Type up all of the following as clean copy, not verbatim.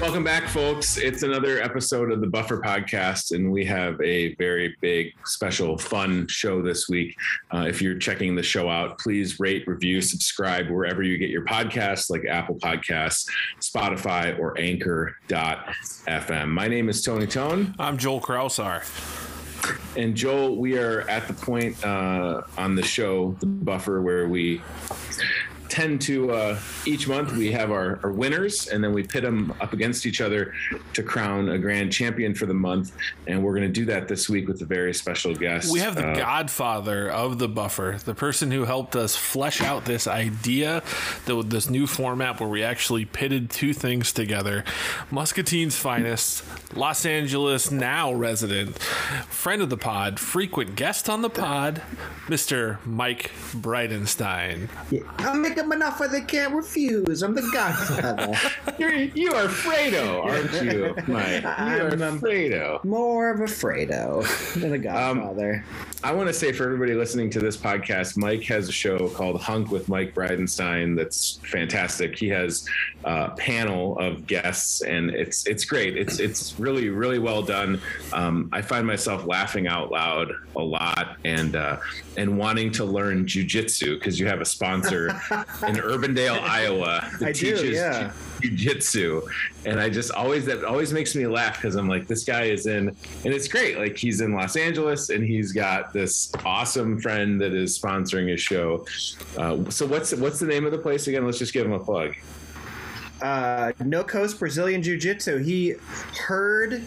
Welcome back, folks. It's another episode of the Buffer Podcast, and we have a very big, special, fun show this week. If you're checking the show out, please rate, review, subscribe wherever you get your podcasts, like Apple Podcasts, Spotify, or Anchor.fm. My name is Tony Tone. I'm Joel Krausar. And Joel, we are at the point on the show, the Buffer, where we tend to each month we have our winners, and then we pit them up against each other to crown a grand champion for the month. And we're going to do that this week with a very special guest. We have the godfather of the Buffer, the person who helped us flesh out this idea, this new format where we actually pitted two things together. Muscatine's finest, Los Angeles now resident, friend of the pod, frequent guest on the pod, Mr. Mike Bridenstine. Yeah, I'll make them an offer they can't refuse. I'm the godfather. You are Fredo, aren't you, Mike? You are Fredo. More of a Fredo than a godfather. I want to say for everybody listening to this podcast, Mike has a show called Hunk with Mike Bridenstine that's fantastic. He has a panel of guests, and it's great. It's really, really well done. I find myself laughing out loud a lot and wanting to learn jujitsu because you have a sponsor in Urbandale, Iowa that teaches jiu-jitsu, and that always makes me laugh because I'm like, this guy is in, and it's great. Like, he's in Los Angeles and he's got this awesome friend that is sponsoring his show. So what's the name of the place again? Let's just give him a plug. No Coast Brazilian Jiu-Jitsu. He heard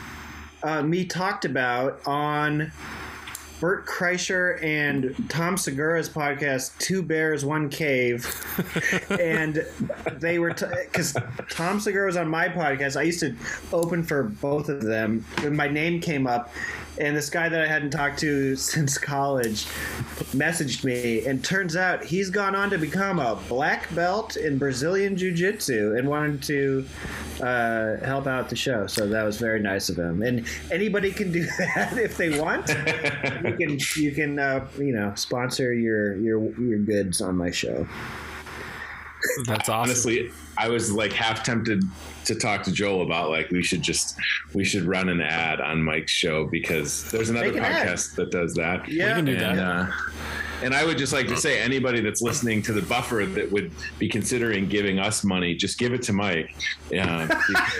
me talked about on Bert Kreischer and Tom Segura's podcast, Two Bears, One Cave. And they were, because Tom Segura was on my podcast. I used to open for both of them. And my name came up, and this guy that I hadn't talked to since college messaged me, and turns out he's gone on to become a black belt in Brazilian Jiu-Jitsu and wanted to help out the show. So that was very nice of him. And anybody can do that if they want. You can sponsor your goods on my show. That's awesome. Honestly, I was like half tempted to talk to Joel about like we should run an ad on Mike's show because there's another podcast that does that. Yeah, we can do that. And I would just like to say, anybody that's listening to the Buffer that would be considering giving us money, just give it to Mike. Is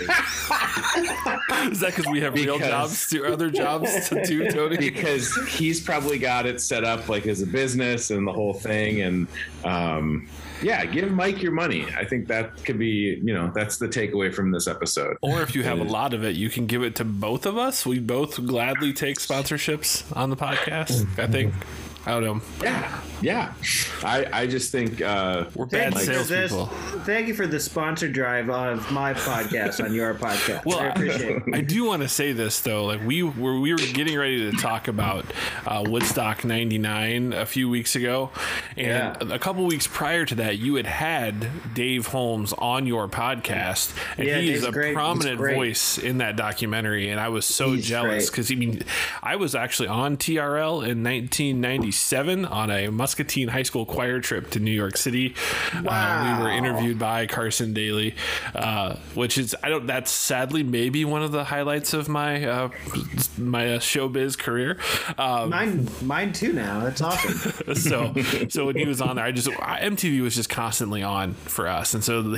that because we have real jobs, other jobs to do, Tony? Because he's probably got it set up like as a business and the whole thing. And give Mike your money. I think that could be, that's the takeaway from this episode. Or if you have a lot of it, you can give it to both of us. We both gladly take sponsorships on the podcast, I think. I don't know. Yeah. I just think we're bad salespeople. Thank you for the sponsor drive of my podcast on your podcast. Well, I appreciate it. I do want to say this though. Like we were getting ready to talk about Woodstock '99 a few weeks ago, and a couple weeks prior to that, you had Dave Holmes on your podcast, and he is a prominent voice in that documentary. And I was so jealous because I was actually on TRL in 1997 on a Muscatine High School choir trip to New York City. Wow. We were interviewed by Carson Daly, which is that's sadly maybe one of the highlights of my my showbiz career. Mine too. Now that's awesome. So when he was on there, MTV was just constantly on for us, and so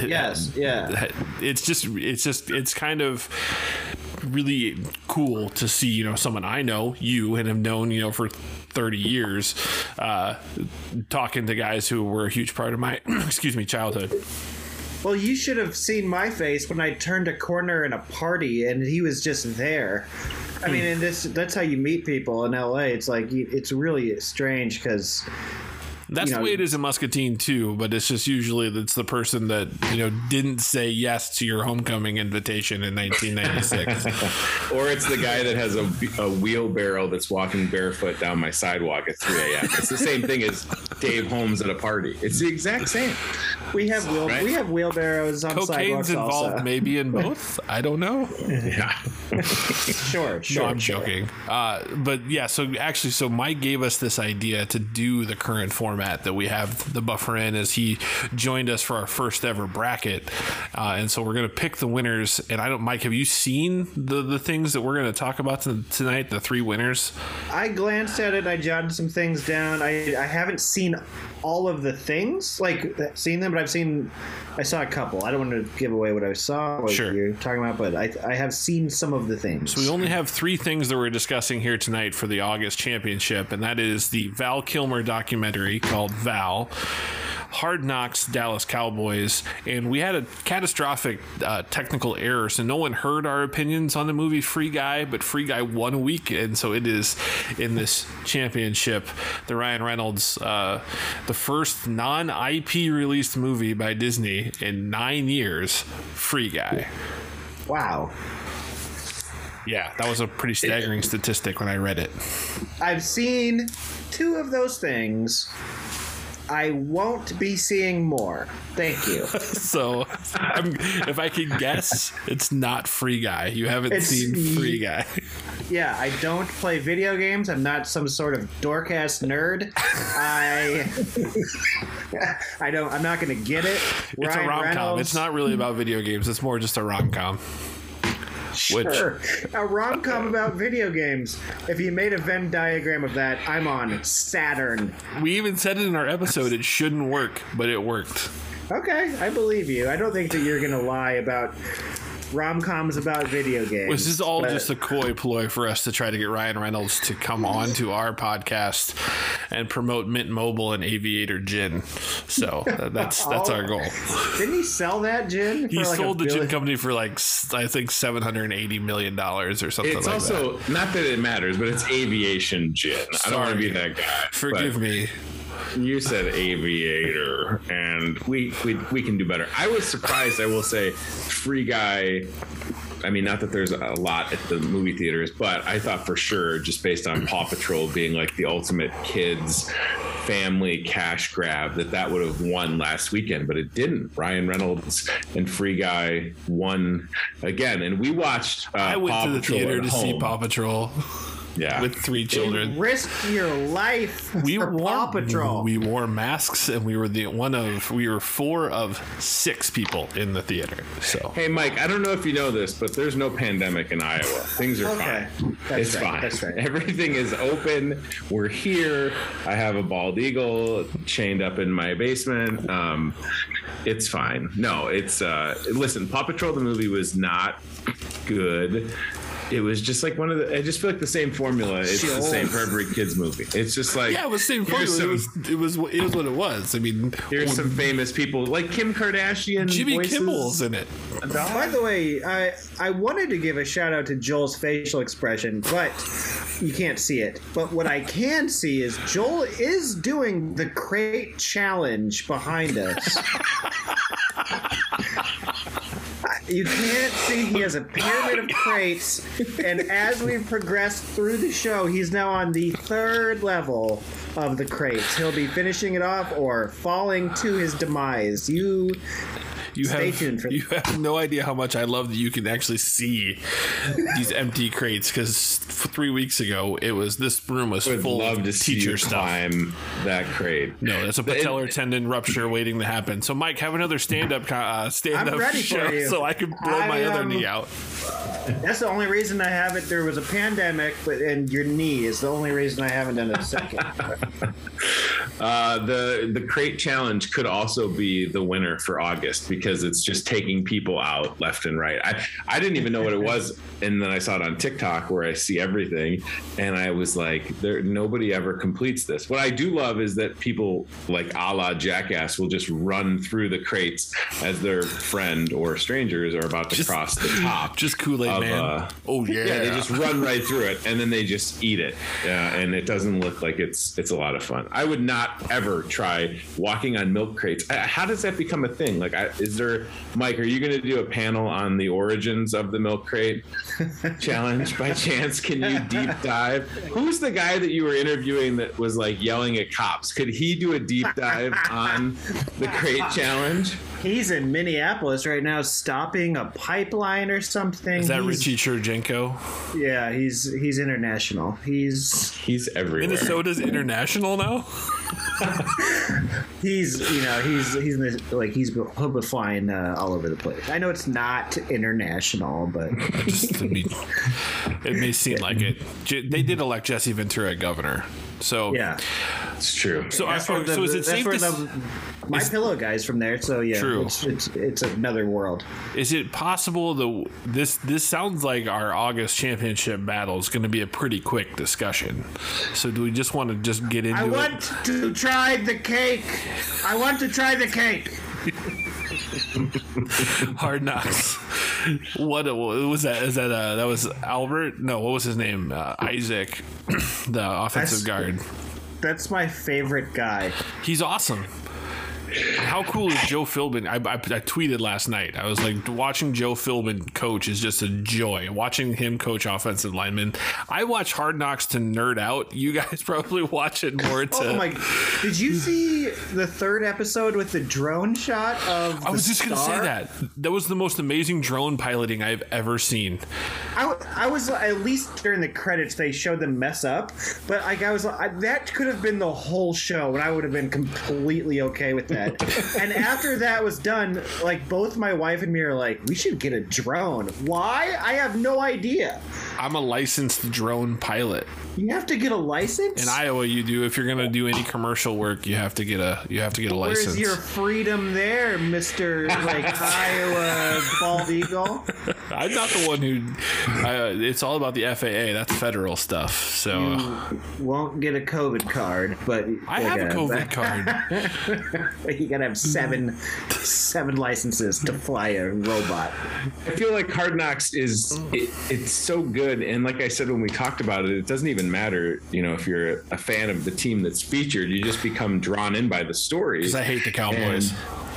it's kind of really cool to see someone I know, you, and have known for 30 years, talking to guys who were a huge part of my childhood. Well, you should have seen my face when I turned a corner in a party and he was just there. I mean, and that's how you meet people in LA. It's like it's really strange because that's the way it is in Muscatine too, but it's just usually it's the person that didn't say yes to your homecoming invitation in 1996, or it's the guy that has a wheelbarrow that's walking barefoot down my sidewalk at 3 a.m. It's the same thing as Dave Holmes at a party. It's the exact same. We have Right? we have wheelbarrows on Cocaine's sidewalks involved, also. maybe in both. I don't know. Yeah. Sure. No, I'm joking. But yeah, so Mike gave us this idea to do the current format that we have the buffer in as he joined us for our first ever bracket. And so we're going to pick the winners. And Mike, have you seen the things that we're going to talk about tonight, the 3 winners? I glanced at it. I jotted some things down. I haven't seen all of the things, like seen them, but I saw a couple. I don't want to give away what I saw, what Sure. you're talking about, but I have seen some of the things. So we only have 3 things that we're discussing here tonight for the August championship, and that is the Val Kilmer documentary called Val, Hard Knocks Dallas Cowboys, and we had a catastrophic technical error, so no one heard our opinions on the movie Free Guy, but Free Guy won a week, and so it is in this championship. The Ryan Reynolds, the first non-IP released movie by Disney in 9 years, Free Guy. Wow. Yeah, that was a pretty staggering statistic when I read it. I've seen 2 of those things. I won't be seeing more. Thank you. So, if I can guess, it's not Free Guy. You haven't seen Free Guy. Yeah, I don't play video games. I'm not some sort of dork-ass nerd. I'm not going to get it. It's Ryan a rom-com. Reynolds, It's not really about video games. It's more just a rom-com. Sure. A rom-com about video games. If you made a Venn diagram of that, I'm on Saturn. We even said it in our episode. It shouldn't work, but it worked. Okay, I believe you. I don't think that you're going to lie about rom-coms about video games. This is all just a coy ploy for us to try to get Ryan Reynolds to come on to our podcast and promote Mint Mobile and Aviator Gin. So that's our goal. Didn't he sell that gin? He sold the gin company for I think $780 million or something It's like also, that. not that it matters, but it's aviation gin. I don't want to be that guy. Forgive me. You said Aviator, and we can do better. I was surprised, I will say, Free Guy. I mean, not that there's a lot at the movie theaters, but I thought for sure, just based on Paw Patrol being like the ultimate kids family cash grab, that would have won last weekend, but it didn't. Ryan Reynolds and Free Guy won again, and we watched I went Paw to the Patrol theater at to see home. Paw Patrol. Yeah. With 3 children. Risk your life for Paw Patrol. We wore masks, and we were 4 of 6 people in the theater. So Hey, Mike, I don't know if you know this, but there's no pandemic in Iowa. Things are Okay. fine. That's It's right. fine. That's right. Everything is open. We're here. I have a bald eagle chained up in my basement. It's fine. No, it's listen, Paw Patrol the movie was not good. It was just like I just feel like the same formula. It's the same for every kids movie. It's just like, yeah, it was the same here's formula. some- It was what it was. I mean, Here's some famous people like Kim Kardashian. Jimmy voices. Kimmel's in it. By the way, I wanted to give a shout out to Joel's facial expression, but you can't see it. But what I can see is Joel is doing the crate challenge behind us. You can't see he has a pyramid of crates, and as we progress through the show, he's now on the 3rd level of the crates. He'll be finishing it off or falling to his demise. Stay tuned for you have no idea how much I love that you can actually see these empty crates, because 3 weeks ago this room was I would full love of to see teacher you stuff. climb that crate. No, that's a patellar tendon rupture waiting to happen. So, Mike, have another stand-up ready show for you. so I can blow my other knee out. That's the only reason I haven't. There was a pandemic, and your knee is the only reason I haven't done it a second. The crate challenge could also be the winner for August, because it's just taking people out left and right. I didn't even know what it was, and then I saw it on TikTok where I see everything, and I was like, nobody ever completes this. What I do love is that people like a la Jackass will just run through the crates as their friend or strangers are about to cross the top. Just Kool-Aid Man. Oh yeah. Yeah, they just run right through it, and then they just eat it, and it doesn't look like it's a lot of fun. I would not ever try walking on milk crates. How does that become a thing? Like, is there, Mike, are you going to do a panel on the origins of the milk crate challenge by chance? Can you deep dive? Who's the guy that you were interviewing that was like yelling at cops? Could he do a deep dive on the crate challenge? He's in Minneapolis right now, stopping a pipeline or something. Is that Richie Churchenko? Yeah, he's international. He's everywhere. Minnesota's international now. He's he'll be flying all over the place. I know it's not international, but it may seem like it. They did elect Jesse Ventura governor, so yeah, it's true. So is it safe to? My Pillow guy's from there, so yeah, true. It's another world. Is it possible this sounds like our August championship battle is going to be a pretty quick discussion? So do we just want to just get into it? I want to try the cake. I want to try the cake. Hard Knocks. What was that? Is that that was Albert? No, what was his name? Isaac, the offensive guard. That's my favorite guy. He's awesome. How cool is Joe Philbin? I tweeted last night. I was like, watching Joe Philbin coach is just a joy. Watching him coach offensive linemen. I watch Hard Knocks to nerd out. You guys probably watch it more to. Oh my! Did you see the third episode with the drone shot of? I was just going to say that. That was the most amazing drone piloting I've ever seen. I was at least during the credits they showed them mess up, but that could have been the whole show, and I would have been completely okay with that. And after that was done, like both my wife and me are like, we should get a drone. Why? I have no idea. I'm a licensed drone pilot. You have to get a license? In Iowa, you do. If you're going to do any commercial work, you have to get a license. Where's your freedom there, Mr. Iowa bald eagle? I'm not the one who. It's all about the FAA. That's federal stuff. So you won't get a COVID card, but I have a COVID card. You gotta have seven licenses to fly a robot. I feel like Hard Knocks it's so good, and like I said when we talked about it doesn't even matter, if you're a fan of the team that's featured, you just become drawn in by the story. Because I hate the Cowboys.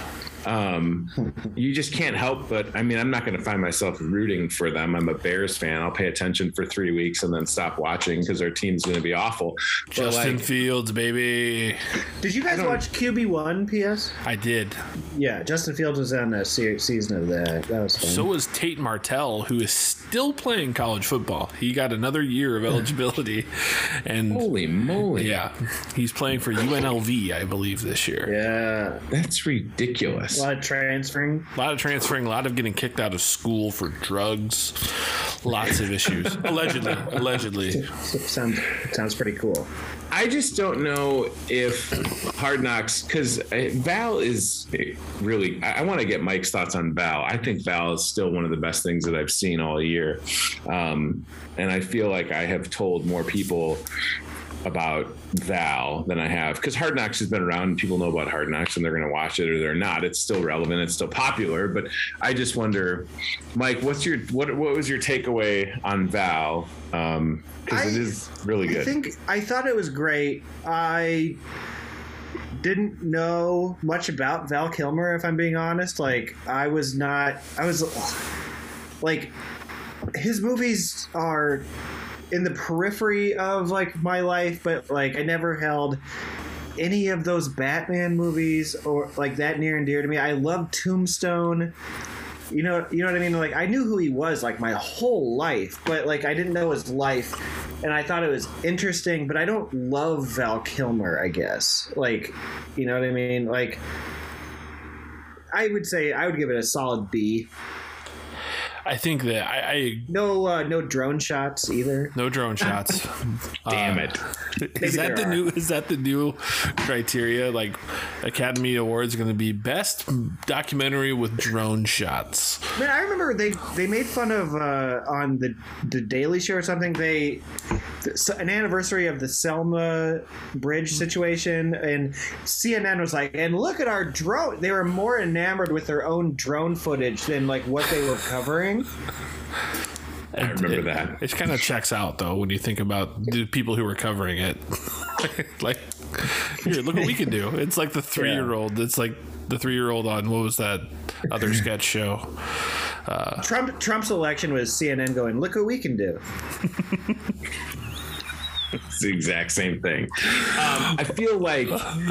You just can't help but, I'm not going to find myself rooting for them. I'm a Bears fan. I'll pay attention for 3 weeks and then stop watching because our team's going to be awful. Justin Fields, baby. Did you guys watch QB1, PS? I did. Yeah, Justin Fields was on a season of that. That was fun. So was Tate Martell, who is still playing college football. He got another year of eligibility. And holy moly. Yeah. He's playing for UNLV, I believe, this year. Yeah. That's ridiculous. A lot of transferring. A lot of getting kicked out of school for drugs. Lots of issues. Allegedly. Sounds pretty cool. I just don't know if Hard Knocks, because Val is really, I want to get Mike's thoughts on Val. I think Val is still one of the best things that I've seen all year. And I feel like I have told more people about Val than I have, because Hard Knocks has been around and people know about Hard Knocks and they're going to watch it or they're not. It's still relevant. It's still popular. But I just wonder, Mike, what was your takeaway on Val? Because it is really good. I thought it was great. I didn't know much about Val Kilmer, if I'm being honest. His movies are in the periphery of my life, but I never held any of those Batman movies or that near and dear to me. I love Tombstone. You know what I mean? I knew who he was my whole life, but I didn't know his life, and I thought it was interesting, but I don't love Val Kilmer, I guess. You know what I mean? I would say I would give it a solid B. I think that I no drone shots either. No drone shots. Damn it! Is that the new criteria? Academy Awards going to be best documentary with drone shots. Man, I remember they made fun of on the Daily Show or something. An anniversary of the Selma Bridge situation, and CNN was like, and look at our drone. They were more enamored with their own drone footage than what they were covering. I remember that. It kind of checks out though when you think about the people who were covering it. Here, look what we can do. It's like the 3-year-old. It's like the 3-year-old on, what was that other sketch show? Trump's election was CNN going, look what we can do. It's the exact same thing. I feel like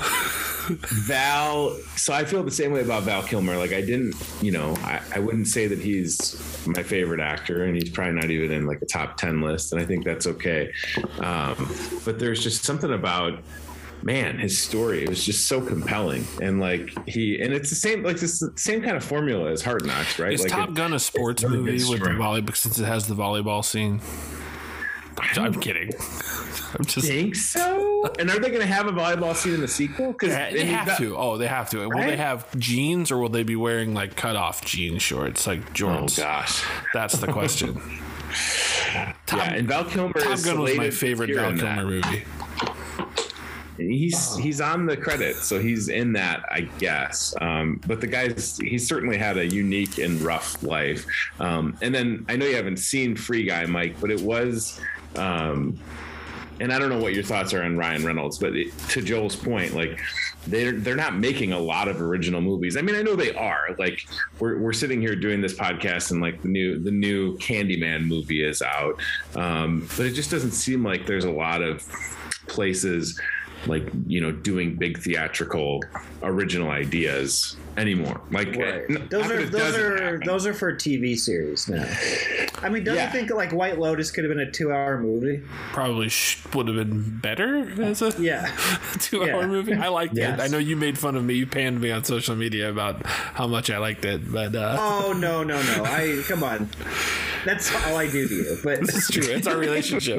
Val. So I feel the same way about Val Kilmer. Like I didn't, I wouldn't say that he's my favorite actor, and he's probably not even in like a top 10 list, and I think that's okay. But there's just something about, man, his story, it was just so compelling, and it's the same, like this same kind of formula as Hard Knocks, right? Is like Top Gun a sports movie with the volleyball, since it has the volleyball scene? I'm kidding. I'm just think so. And are they going to have a volleyball scene in the sequel? Because they have to. Oh, they have to. Will they have jeans, or will they be wearing like cutoff jean shorts like Jordan's? Oh gosh, that's the question. And Val Kilmer. Top Gun was my favorite Val Kilmer movie. He's on the credits, so he's in that, I guess. But the guy's, he certainly had a unique and rough life. And then I know you haven't seen Free Guy, Mike, but it was, and I don't know what your thoughts are on Ryan Reynolds, but to Joel's point, like they're not making a lot of original movies. I mean, I know they are. Like we're sitting here doing this podcast, and like the new Candyman movie is out, but it just doesn't seem like there's a lot of places like doing big theatrical original ideas anymore. Like right. Those are for TV series now. I mean, don't you think like White Lotus could have been a 2-hour movie? Probably would have been better as a 2-hour movie. I liked it. I know you made fun of me. You panned me on social media about how much I liked it, but oh no! Come on. That's all I do to you. But it's true. It's our relationship.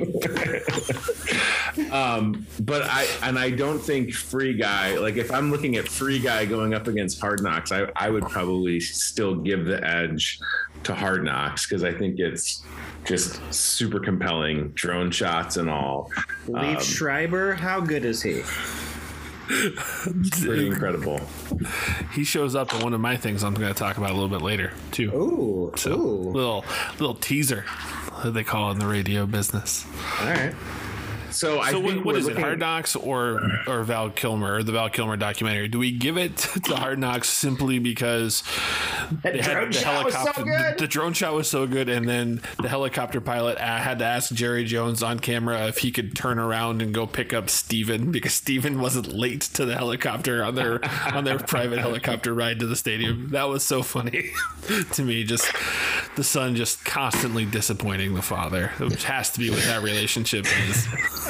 But I don't think Free Guy, like if I'm looking at Free Guy going up against Hard Knocks, I would probably still give the edge to Hard Knocks, because I think it's just super compelling, drone shots and all. Liev Schreiber, how good is he? Pretty incredible. He shows up in one of my things I'm going to talk about a little bit later too. Ooh, little teaser that they call it in the radio business. All right. So I think what is it? Hard Knocks or Val Kilmer, or the Val Kilmer documentary? Do we give it to Hard Knocks simply because the helicopter? The drone shot was so good, and then the helicopter pilot had to ask Jerry Jones on camera if he could turn around and go pick up Steven, because Steven wasn't late to the helicopter on their private helicopter ride to the stadium. That was so funny to me. Just the son just constantly disappointing the father, which has to be what that relationship is.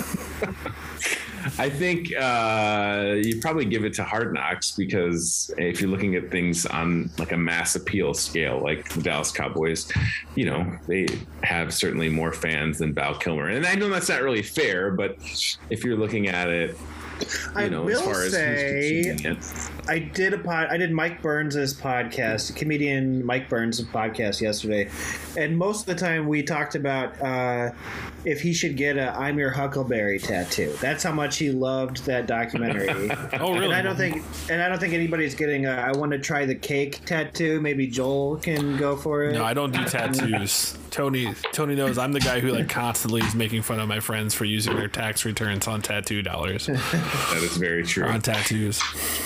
I think you probably give it to Hard Knocks, because if you're looking at things on like a mass appeal scale, like the Dallas Cowboys, they have certainly more fans than Val Kilmer. And I know that's not really fair, but if you're looking at it, I will say, I did Mike Burns' podcast, comedian Mike Burns' podcast yesterday, and most of the time we talked about if he should get a "I'm Your Huckleberry" tattoo. That's how much he loved that documentary. Oh, really? And I don't think anybody's getting a "I want to try the cake" tattoo. Maybe Joel can go for it. No, I don't do tattoos. Tony knows I'm the guy who like constantly is making fun of my friends for using their tax returns on tattoo dollars. That is very true. On tattoos.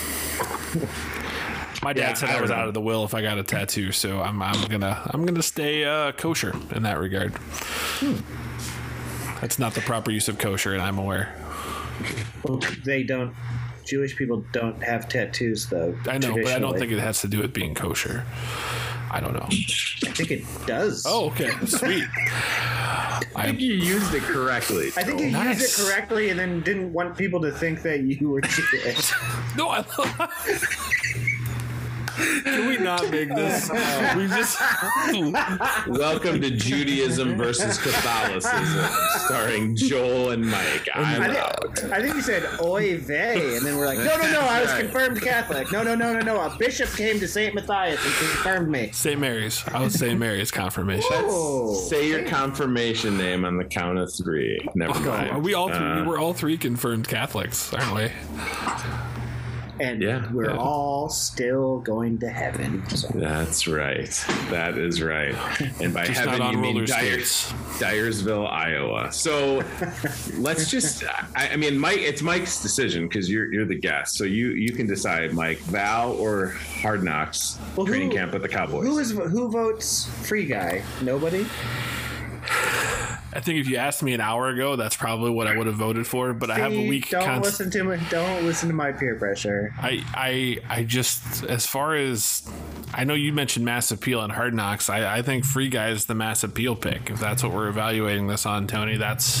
My dad said I was out of the will if I got a tattoo, so I'm gonna stay kosher in that regard. That's not the proper use of kosher, and I'm aware. Well, Jewish people don't have tattoos, though. I know, but I don't think it has to do with being kosher. I don't know. I think it does. Oh, okay. Sweet. I think you used it correctly. I think you used it correctly and then didn't want people to think that you were Jewish. No, I Can we not make this? We just Welcome to Judaism versus Catholicism, starring Joel and Mike. I think you said "oy vey," and then we're like, no, I was confirmed Catholic. No. A bishop came to St. Matthias and confirmed me. St. Mary's. I was St. Mary's confirmation. Say your confirmation name on the count of 3. Never mind. Are we all three? We're all three confirmed Catholics, aren't we? and we're all still going to heaven. So. That's right. That is right. And by heaven, you mean Dyersville, Iowa. So let's just, I mean, Mike, it's Mike's decision because you're the guest. So you can decide, Mike, Val or Hard Knocks training camp with the Cowboys. Who votes Free Guy? Nobody? I think if you asked me an hour ago, that's probably what I would have voted for. But I have a weak. Don't listen to my peer pressure. I just, as far as I know, you mentioned Mass Appeal and Hard Knocks. I think Free Guy is the Mass Appeal pick. If that's what we're evaluating this on, Tony,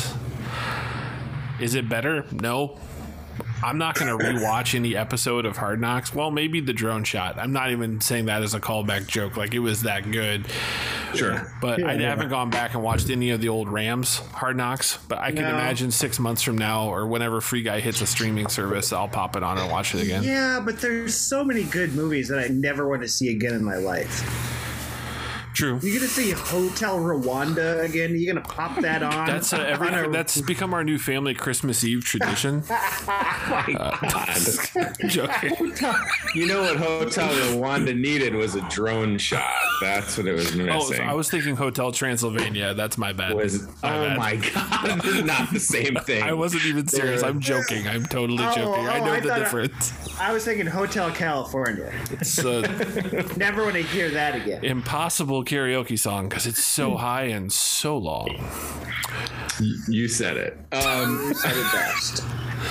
is it better? No. I'm not going to rewatch any episode of Hard Knocks. Well, maybe the drone shot. I'm not even saying that as a callback joke. Like, it was that good. Sure. But I haven't gone back and watched any of the old Rams Hard Knocks. But I can imagine 6 months from now or whenever Free Guy hits a streaming service, I'll pop it on and watch it again. Yeah, but there's so many good movies that I never want to see again in my life. True. You're gonna see Hotel Rwanda again. You're gonna pop that on. That's become our new family Christmas Eve tradition. Oh my God. Joking. You know what Hotel Rwanda needed was a drone shot. That's what it was missing. Oh, I was thinking Hotel Transylvania. That's my bad. My God, this is not the same thing. I wasn't even serious. I'm joking. I'm totally joking. I know the difference. I was thinking Hotel California. It's never want to hear that again. Impossible karaoke song because it's so high and so long. You said it. You said it best.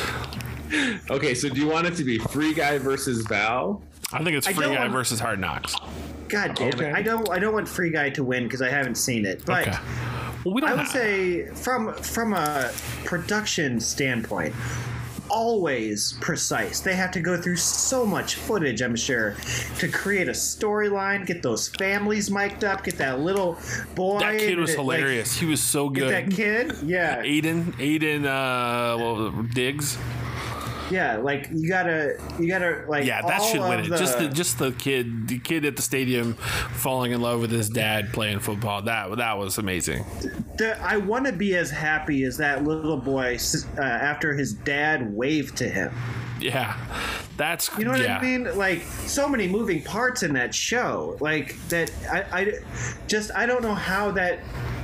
Okay, so do you want it to be Free Guy versus Val? I think it's Free Guy versus Hard Knocks. God damn it! I don't want Free Guy to win because I haven't seen it. But okay. Well, I would say from a production standpoint, always precise. They have to go through so much footage, I'm sure, to create a storyline, get those families mic'd up, get that little boy. That kid was hilarious. He was so good. Get that kid? Yeah. Aiden, Diggs. Yeah, like you gotta like. Yeah, that should win it. Just the kid at the stadium falling in love with his dad playing football. That was amazing. I want to be as happy as that little boy after his dad waved to him. Yeah, that's you know what I mean. Like so many moving parts in that show. Like that, I don't know how that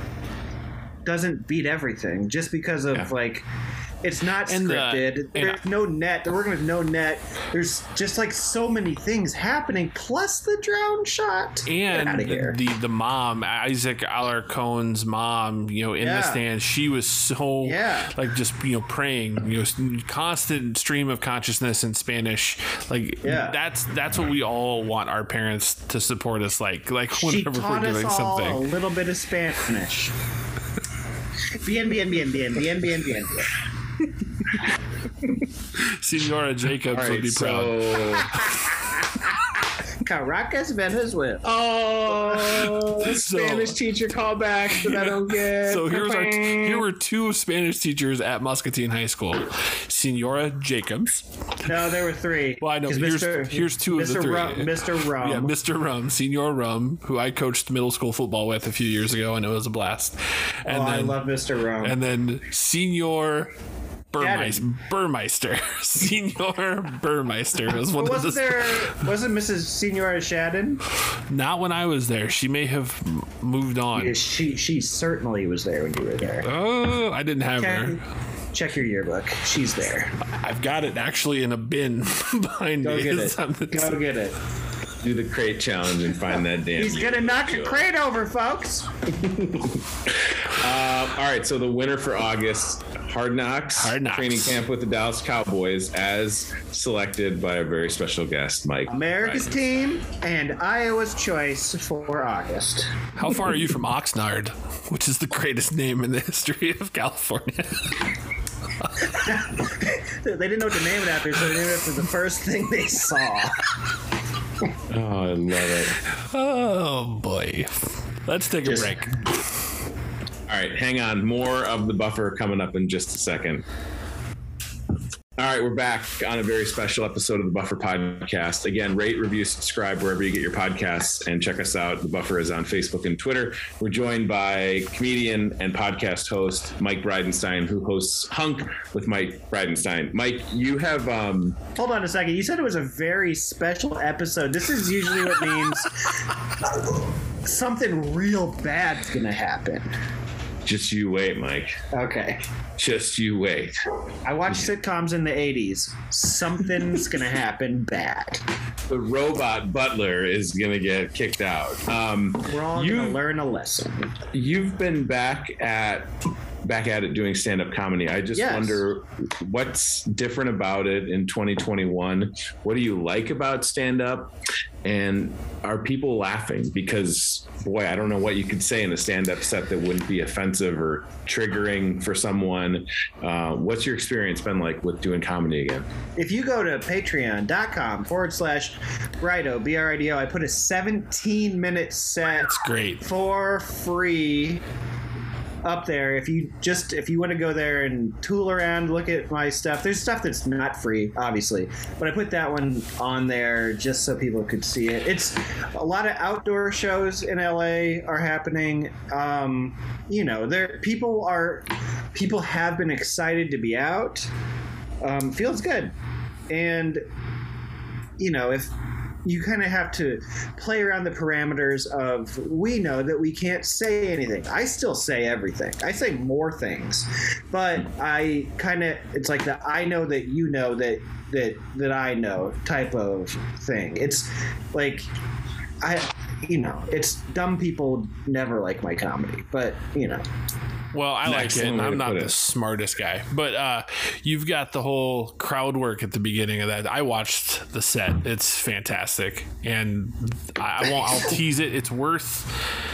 doesn't beat everything just because of like. It's not scripted. There's no net. They're working with no net. There's just like so many things happening. Plus the drone shot. And the mom, Isaac Alarcon's mom, in the stand, she was so like just praying, constant stream of consciousness in Spanish. Like that's what we all want our parents to support us like whenever we're doing something. A little bit of Spanish. Bien. Senora Jacobs would be proud. Caracas, Venezuela. Oh, Spanish teacher callback that I don't get. So here were two Spanish teachers at Muscatine High School. Senora Jacobs. No, there were three. Well, I know. Here's two of the three. Mr. Rum. Yeah, Mr. Rum, Senor Rum, who I coached middle school football with a few years ago, and it was a blast. And I love Mr. Rum. And then Senor Burmeister. Senor Burmeister was one of the... Wasn't Mrs. Senora Shadden? Not when I was there. She may have moved on. Yeah, she certainly was there when you were there. Oh, I didn't have her. Check your yearbook. She's there. I've got it actually in a bin behind me. Go get it. Do the crate challenge and find that damn. He's gonna knock a crate over, folks. All right, so the winner for August, Hard Knocks training camp with the Dallas Cowboys, as selected by a very special guest, Mike. America's team and Iowa's choice for August. How far are you from Oxnard, which is the greatest name in the history of California? They didn't know what to name it after, so they named it after the first thing they saw. Oh, I love it. Oh, boy. Let's take a break. All right, hang on. More of the buffer coming up in just a second. All right, we're back on a very special episode of the Buffer Podcast. Again, rate, review, subscribe wherever you get your podcasts, and check us out. The Buffer is on Facebook and Twitter. We're joined by comedian and podcast host Mike Bridenstine, who hosts Hunk with Mike Bridenstine. Mike, you have... Hold on a second. You said it was a very special episode. This is usually what means something real bad's going to happen. Just you wait, Mike. Okay. Just you wait. I watched sitcoms in the 80s. Something's going to happen bad. The robot butler is going to get kicked out. We're all going to learn a lesson. You've been back at it doing stand-up comedy. I just wonder what's different about it in 2021. What do you like about stand-up? And are people laughing? Because, boy, I don't know what you could say in a stand-up set that wouldn't be offensive or triggering for someone. What's your experience been like with doing comedy again? If you go to patreon.com/Brido, B-R-I-D-O, I put a 17-minute set. That's great. For free up there. If you want to go there and tool around, look at my stuff. There's stuff that's not free, obviously, but I put that one on there just so people could see it. It's a lot of outdoor shows in LA are happening. People have been excited to be out. Feels good. And if you kind of have to play around the parameters of, we know that we can't say anything. I still say everything. I say more things, but it's like the I know that you know that I know type of thing. It's like, it's dumb people never like my comedy, but Well, I like it, and I'm not the smartest guy. But you've got the whole crowd work at the beginning of that. I watched the set. It's fantastic. And I'll tease it. It's worth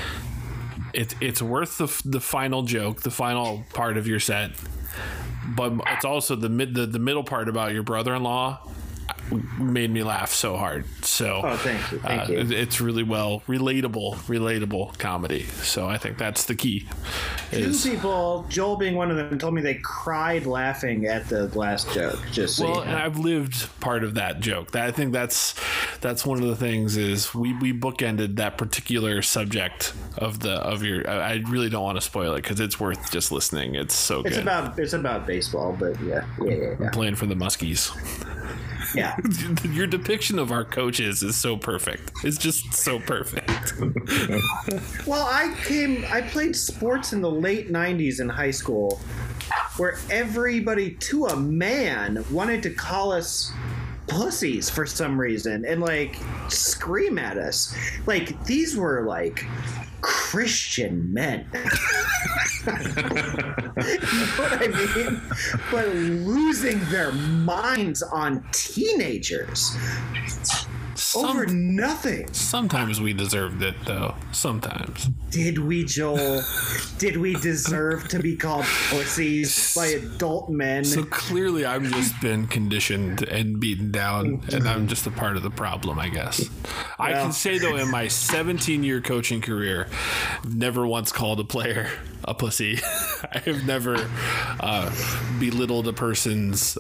the final joke, the final part of your set. But it's also the middle part about your brother-in-law made me laugh so hard. So thank you. It's really relatable comedy. So I think that's the key. Two people, Joel being one of them, told me they cried laughing at the last joke. And I've lived part of that joke. I think that's one of the things is we bookended that particular subject of your. I really don't want to spoil it because it's worth just listening. It's so good. It's about baseball, but yeah. I'm playing for the Muskies. Yeah. Your depiction of our coaches is so perfect. It's just so perfect. Well, I played sports in the late 90s in high school where everybody to a man wanted to call us pussies for some reason and scream at us. These were Christian men. You know what I mean? But losing their minds on teenagers over nothing. Sometimes we deserved it, though. Sometimes. Did we, Joel? Did we deserve to be called pussies by adult men? So clearly I've just been conditioned and beaten down, and I'm just a part of the problem, I guess. I can say, though, in my 17-year coaching career, I've never once called a player a pussy. I have never belittled a person's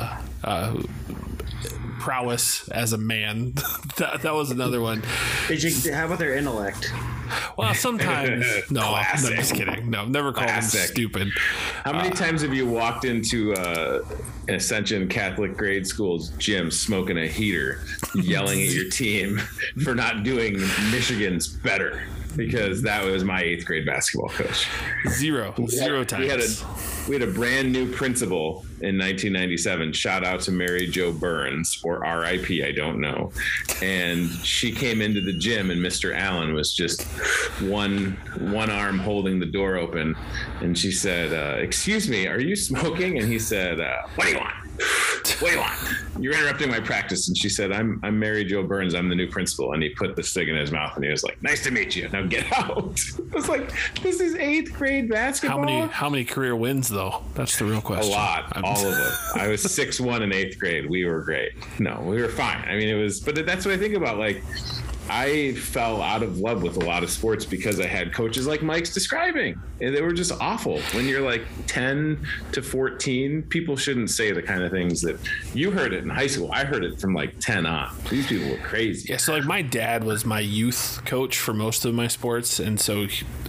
prowess as a man. that was another one. How about their intellect? Well, sometimes. No, I'm just kidding. No, I've never called them stupid. How many times have you walked into an Ascension Catholic grade school's gym smoking a heater, yelling at your team for not doing Michigan's better? Because that was my 8th grade basketball coach. Zero times. We had a brand new principal in 1997. Shout out to Mary Jo Burns, or RIP, I don't know. And she came into the gym, and Mr. Allen was just one arm holding the door open. And she said, "Excuse me, are you smoking?" And he said, "What do you want? What do you want? You're interrupting my practice." And she said, I'm Mary Jo Burns. I'm the new principal. And he put the stick in his mouth and he was like, "Nice to meet you. Now get out." I was like, this is 8th grade basketball. How many career wins, though? That's the real question. A lot. All of them. I was 6'1" in 8th grade. We were great. No, we were fine. I mean, it was, but that's what I think about. I fell out of love with a lot of sports because I had coaches like Mike's describing, and they were just awful. When you're like 10 to 14, people shouldn't say the kind of things that you heard it in high school. I heard it from like 10 on. These people were crazy. Yeah, so like my dad was my youth coach for most of my sports, and so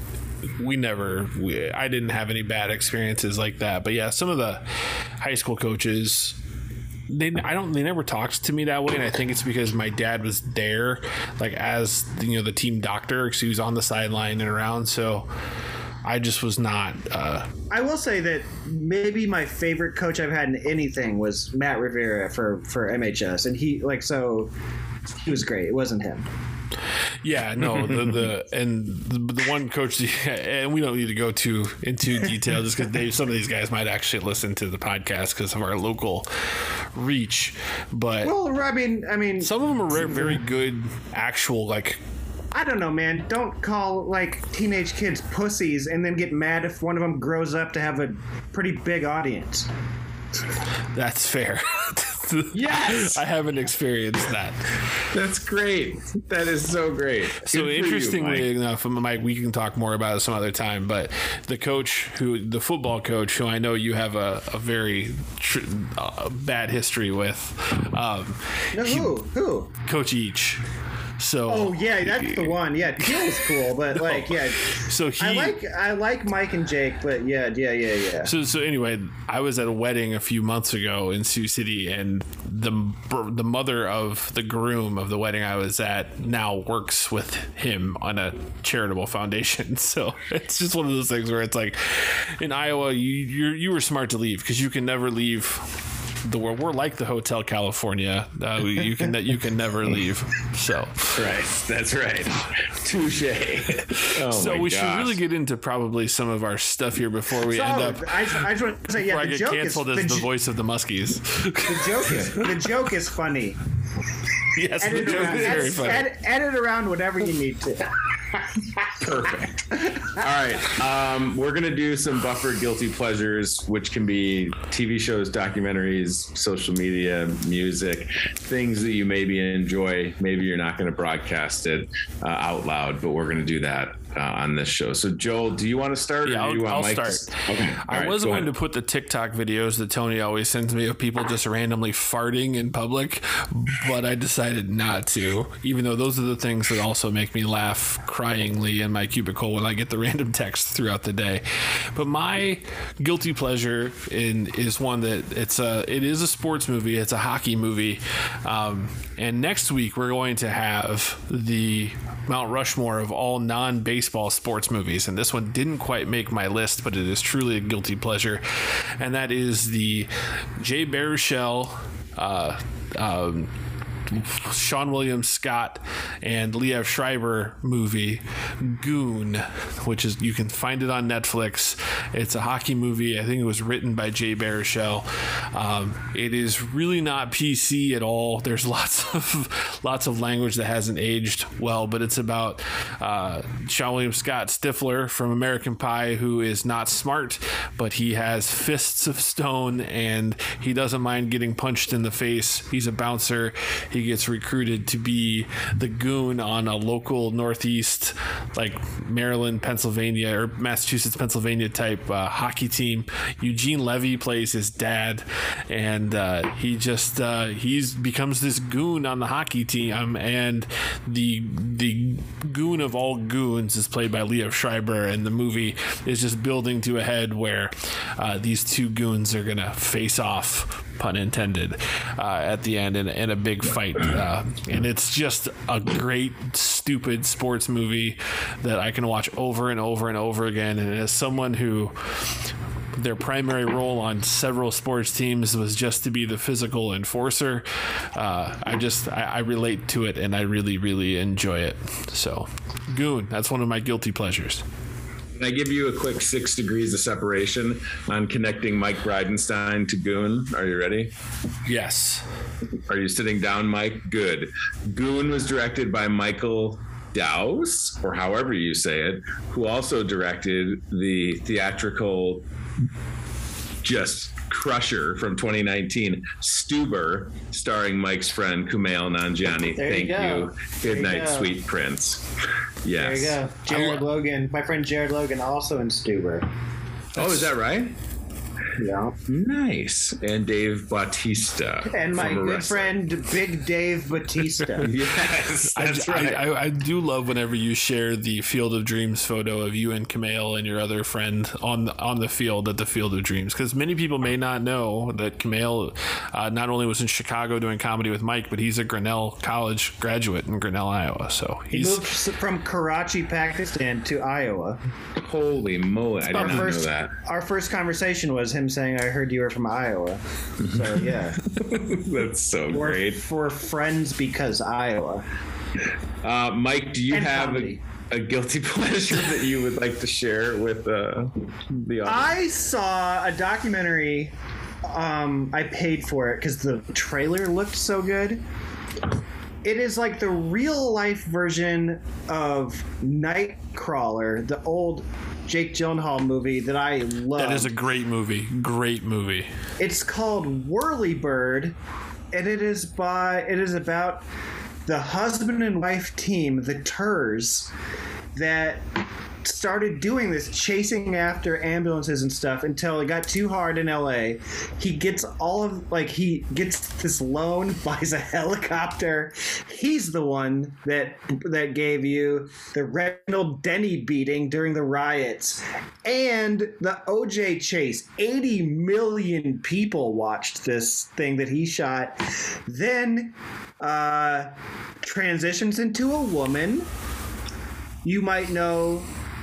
I didn't have any bad experiences like that. But yeah, some of the high school coaches, they never talked to me that way, and I think it's because my dad was there, like as the team doctor, because he was on the sideline and around. So I just was not. I will say that maybe my favorite coach I've had in anything was Matt Rivera for MHS, and he was great. It wasn't him. Yeah, no, the one coach, and we don't need to go into detail just because some of these guys might actually listen to the podcast because of our local reach. But I mean, some of them are very good, actual like. I don't know, man. Don't call like teenage kids pussies and then get mad if one of them grows up to have a pretty big audience. That's fair. Yes, I haven't experienced that. That's great. That is so great. So interestingly enough, Mike, we can talk more about it some other time. But the football coach, who I know you have a very bad history with, who? Coach Each. So that's the one. Yeah, Teal was cool, but So I like Mike and Jake, but yeah. So anyway, I was at a wedding a few months ago in Sioux City, and the mother of the groom of the wedding I was at now works with him on a charitable foundation. So it's just one of those things where it's like, in Iowa, you were smart to leave because you can never leave the world. We're like the Hotel California. You can never leave. So that's right. Touche. So we should really get into probably some of our stuff here before we end up. I just want to say, before I get canceled as the voice of the Muskies. The joke is funny. Yes, the joke is very funny. Edit around whatever you need to. Perfect. All right. We're going to do some buffer guilty pleasures, which can be TV shows, documentaries, social media, music, things that you maybe enjoy. Maybe you're not going to broadcast it out loud, but we're going to do that on this show. So Joel, do you want to start? Yeah, I'll start. Okay. I was going to put the TikTok videos that Tony always sends me of people just randomly farting in public, but I decided not to, even though those are the things that also make me laugh cryingly in my cubicle when I get the random text throughout the day. But my guilty pleasure is one that it is a sports movie. It's a hockey movie. And next week we're going to have the Mount Rushmore of all non-baseball sports movies, and this one didn't quite make my list, but it is truly a guilty pleasure, and that is the Jay Baruchel, Sean William Scott and Liev Schreiber movie Goon, which is, you can find it on Netflix. It's a hockey movie. I think it was written by Jay Baruchel. It is really not PC at all. There's lots of language that hasn't aged well, but it's about Sean William Scott, Stifler from American Pie, who is not smart, but he has fists of stone and he doesn't mind getting punched in the face. He's a bouncer. He gets recruited to be the goon on a local Northeast, like Maryland, Pennsylvania, or Massachusetts, Pennsylvania type hockey team. Eugene Levy plays his dad, and he becomes this goon on the hockey team. And the goon of all goons is played by Liev Schreiber, and the movie is just building to a head where these two goons are gonna face off, pun intended, at the end in a big fight. And it's just a great, stupid sports movie that I can watch over and over and over again. And as someone who their primary role on several sports teams was just to be the physical enforcer, I relate to it and I really, really enjoy it. So Goon, that's one of my guilty pleasures. Can I give you a quick 6 degrees of separation on connecting Mike Bridenstine to Goon? Are you ready? Yes. Are you sitting down, Mike? Good. Goon was directed by Michael Dowse, or however you say it, who also directed the theatrical just crusher from 2019, Stuber, starring Mike's friend Kumail Nanjiani. Thank you. Good night, sweet prince. Yes. There you go. Jared Logan, my friend Jared Logan, also in Stuber. Oh, is that right? Yeah. Nice. And Dave Bautista. And my good friend, Big Dave Bautista. Yes, that's right. I do love whenever you share the Field of Dreams photo of you and Kumail and your other friend on the field at the Field of Dreams, because many people may not know that Kumail not only was in Chicago doing comedy with Mike, but he's a Grinnell College graduate in Grinnell, Iowa. So he moved from Karachi, Pakistan to Iowa. Holy moly. I did not know that. Our first conversation was him saying, I heard you were from Iowa. So, yeah. That's so great. For friends because Iowa. Mike, do you have a guilty pleasure that you would like to share with the audience? I saw a documentary. I paid for it because the trailer looked so good. It is like the real life version of Nightcrawler, the old Jake Gyllenhaal movie that I love. That is a great movie. Great movie. It's called Whirlybird, and it is about the husband and wife team, the Turs, that started doing this, chasing after ambulances and stuff until it got too hard in LA. He gets he gets this loan, buys a helicopter. He's the one that gave you the Reginald Denny beating during the riots and the OJ chase. 80 million people watched this thing that he shot. Then transitions into a woman. You might know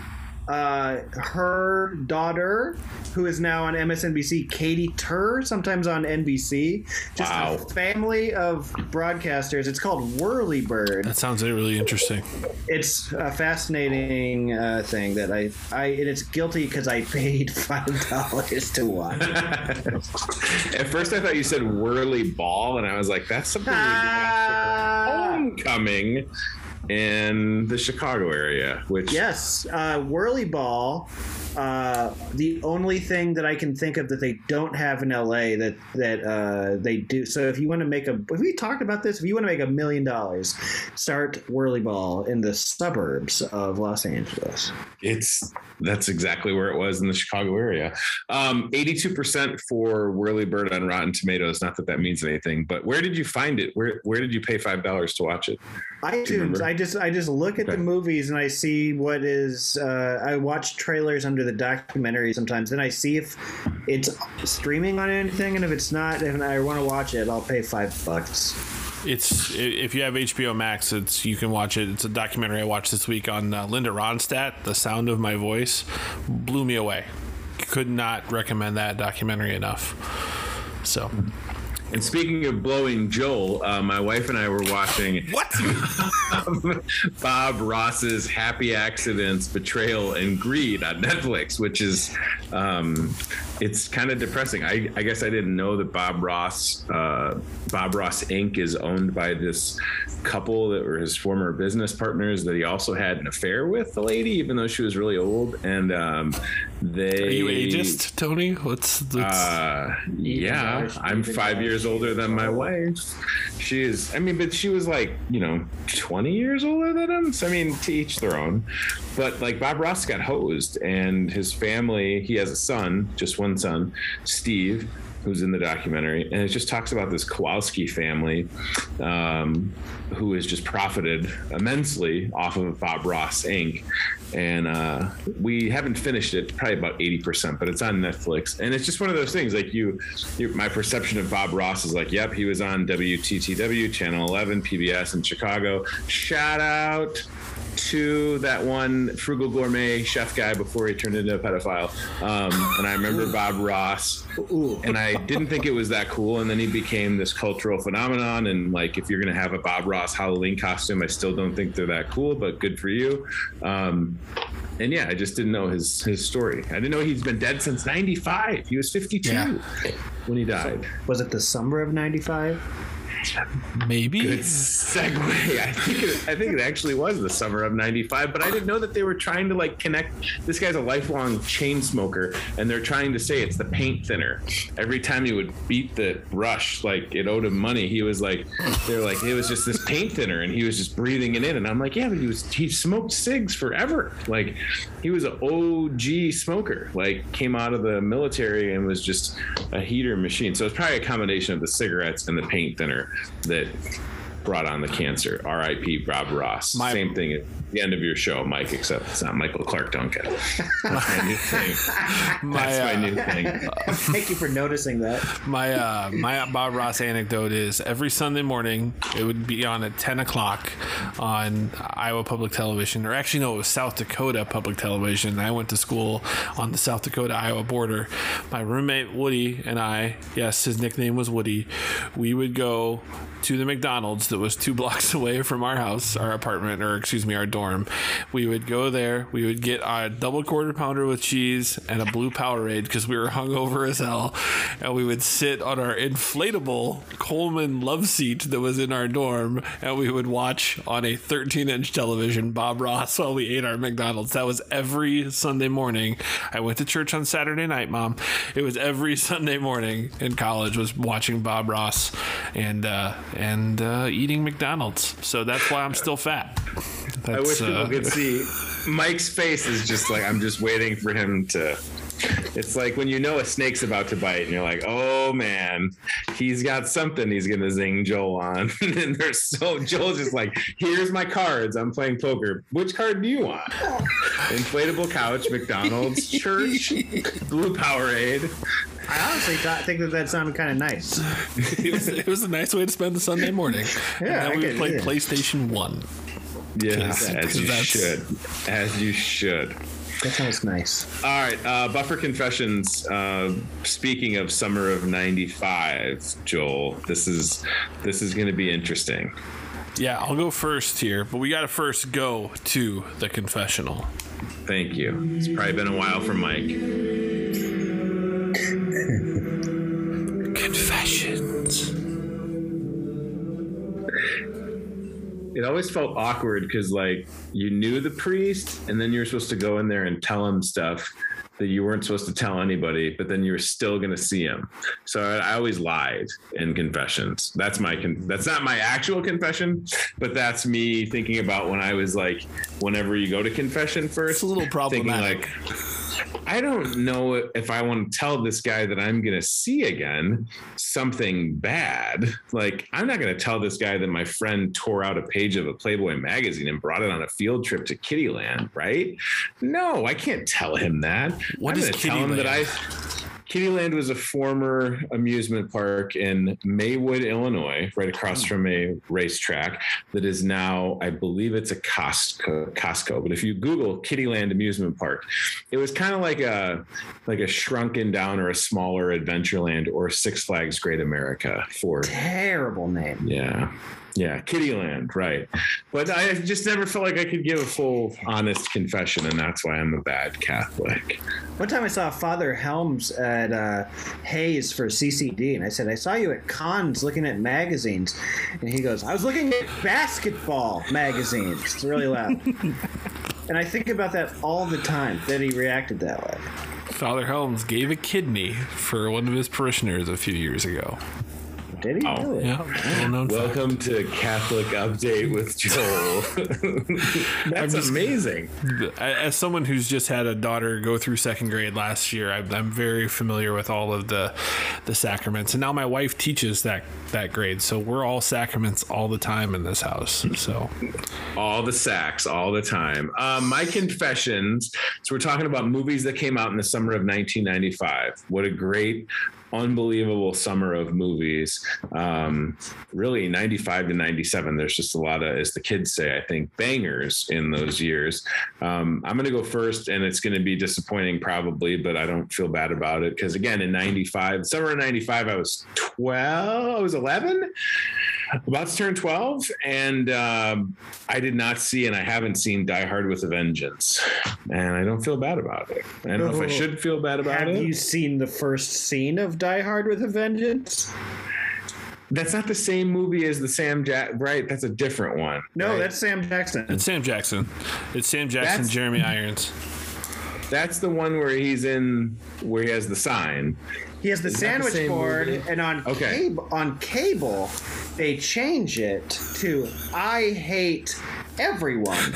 her daughter, who is now on MSNBC, Katie Tur, sometimes on NBC. Just a family of broadcasters. It's called Whirlybird. That sounds really interesting. It's a fascinating thing that and it's guilty because I paid $5 to watch it. At first I thought you said Whirly Ball, and I was like, that's something we did after Homecoming in the Chicago area, which Whirly Ball. The only thing that I can think of that they don't have in LA that they do. So if you want to make if we talked about this, if you want to make $1 million, start Whirly Ball in the suburbs of Los Angeles. That's exactly where it was in the Chicago area. 82% for Whirlybird on Rotten Tomatoes. Not that means anything, but where did you find it? Where did you pay $5 to watch it? iTunes. I just look at the movies and I see what is. I watch trailers under the documentary sometimes. Then I see if it's streaming on anything, and if it's not, and I want to watch it, I'll pay $5. If you have HBO Max, you can watch it. It's a documentary I watched this week on Linda Ronstadt. The Sound of My Voice blew me away. Could not recommend that documentary enough. So. And speaking of blowing Joel, my wife and I were watching Bob Ross's Happy Accidents, Betrayal, and Greed on Netflix, which is it's kind of depressing. I guess I didn't know that Bob Ross Inc. is owned by this couple that were his former business partners that he also had an affair with, the lady, even though she was really old. And are you ageist, Tony? Yeah, I'm 5 years older than my wife. She is. I mean, but she was like 20 years older than him. So I mean, to each their own. But like Bob Ross got hosed, and his family. He has a son, just one son, Steve, who's in the documentary, and it just talks about this Kowalski family who has just profited immensely off of Bob Ross Inc. And we haven't finished it, probably about 80%, but it's on Netflix. And it's just one of those things, like my perception of Bob Ross is like, yep, he was on WTTW, Channel 11, PBS in Chicago. Shout out to that one Frugal Gourmet chef guy before he turned into a pedophile. And I remember Bob Ross, and I didn't think it was that cool. And then he became this cultural phenomenon. And like, if you're going to have a Bob Ross Halloween costume, I still don't think they're that cool, but good for you. And yeah, I just didn't know his story. I didn't know he's been dead since 95. He was 52 when he died. Was it the summer of 95? Maybe. Good segue. I think it actually was the summer of '95, but I didn't know that they were trying to like connect. This guy's a lifelong chain smoker, and they're trying to say it's the paint thinner. Every time he would beat the Rush, like it owed him money. He was like, they're like, it was just this paint thinner, and he was just breathing it in. And I'm like, yeah, but he smoked cigs forever. Like he was an OG smoker. Like came out of the military and was just a heater machine. So it's probably a combination of the cigarettes and the paint thinner that brought on the cancer. R.I.P. Bob Ross. Same thing at the end of your show, Mike, except it's not Michael Clark Duncan. That's my new thing. That's my new thing. Thank you for noticing that. My Bob Ross anecdote is every Sunday morning it would be on at 10 o'clock on Iowa Public Television, or actually no, it was South Dakota Public Television. I went to school on the South Dakota-Iowa border. My roommate Woody and I, yes, his nickname was Woody, we would go to the McDonald's that was 2 blocks away from our house, our apartment, or excuse me, our dorm. We would go there. We would get a double quarter pounder with cheese and a blue Powerade because we were hungover as hell. And we would sit on our inflatable Coleman love seat that was in our dorm, and we would watch on a 13-inch television Bob Ross while we ate our McDonald's. That was every Sunday morning. I went to church on Saturday night, Mom. It was every Sunday morning in college was watching Bob Ross and eating McDonald's. So that's why I'm still fat. I wish people could see Mike's face is just like, I'm just waiting for him to. It's like when you know a snake's about to bite and you're like, oh man, he's got something he's gonna zing Joel on. And Joel's just like, here's my cards, I'm playing poker. Which card do you want? Inflatable couch, McDonald's, church, blue Powerade. I honestly think that sounded kind of nice. It was a nice way to spend the Sunday morning. Yeah, and then we would play PlayStation 1. Yeah, as you should. That sounds nice. All right, Buffer Confessions. Speaking of summer of '95, Joel, this is going to be interesting. Yeah, I'll go first here, but we got to first go to the confessional. Thank you. It's probably been a while for Mike. Confessions. It always felt awkward because, like, you knew the priest, and then you're supposed to go in there and tell him stuff that you weren't supposed to tell anybody, but then you were still going to see him. So I always lied in confessions. That's not my actual confession, but that's me thinking about when I was like, whenever you go to confession first, it's a little problematic. Thinking like, I don't know if I want to tell this guy that I'm going to see again something bad. Like, I'm not going to tell this guy that my friend tore out a page of a Playboy magazine and brought it on a field trip to Kittyland, right? No, I can't tell him that. What is Kittyland? Kittyland was a former amusement park in Maywood, Illinois, right across from a racetrack that is now, I believe it's a Costco. But if you Google Kittyland Amusement Park, it was kind of like a shrunken down or a smaller Adventureland or Six Flags Great America. Terrible name. Yeah, Kittyland, right. But I just never felt like I could give a full, honest confession, and that's why I'm a bad Catholic. One time I saw Father Helms at Hayes for CCD, and I said, I saw you at cons looking at magazines. And he goes, I was looking at basketball magazines. It's really loud. And I think about that all the time, that he reacted that way. Father Helms gave a kidney for one of his parishioners a few years ago. Did he? Oh, really? Yeah. Welcome to Catholic Update with Joel. That's amazing. As someone who's just had a daughter go through second grade last year, I'm very familiar with all of the sacraments. And now my wife teaches that grade, so we're all sacraments all the time in this house. So all the sacks, all the time. My confessions. So we're talking about movies that came out in the summer of 1995. What a great, unbelievable summer of movies. Really 95 to 97. There's just a lot of, as the kids say, I think, bangers in those years. I'm going to go first, and it's going to be disappointing probably, but I don't feel bad about it. Because again, in 95, summer of 95, I was 11, about to turn 12. And I did not see, and I haven't seen Die Hard with a Vengeance. And I don't feel bad about it. I don't know if I should feel bad about it. Have you seen the first scene of Die Hard with a Vengeance? That's not the same movie as the Sam Jackson, right? That's a different one. No, right? that's Sam Jackson. It's Sam Jackson. It's Sam Jackson, Jeremy Irons. That's the one where he has the sign. He has the sandwich board, movie? and on cable, they change it to "I hate everyone."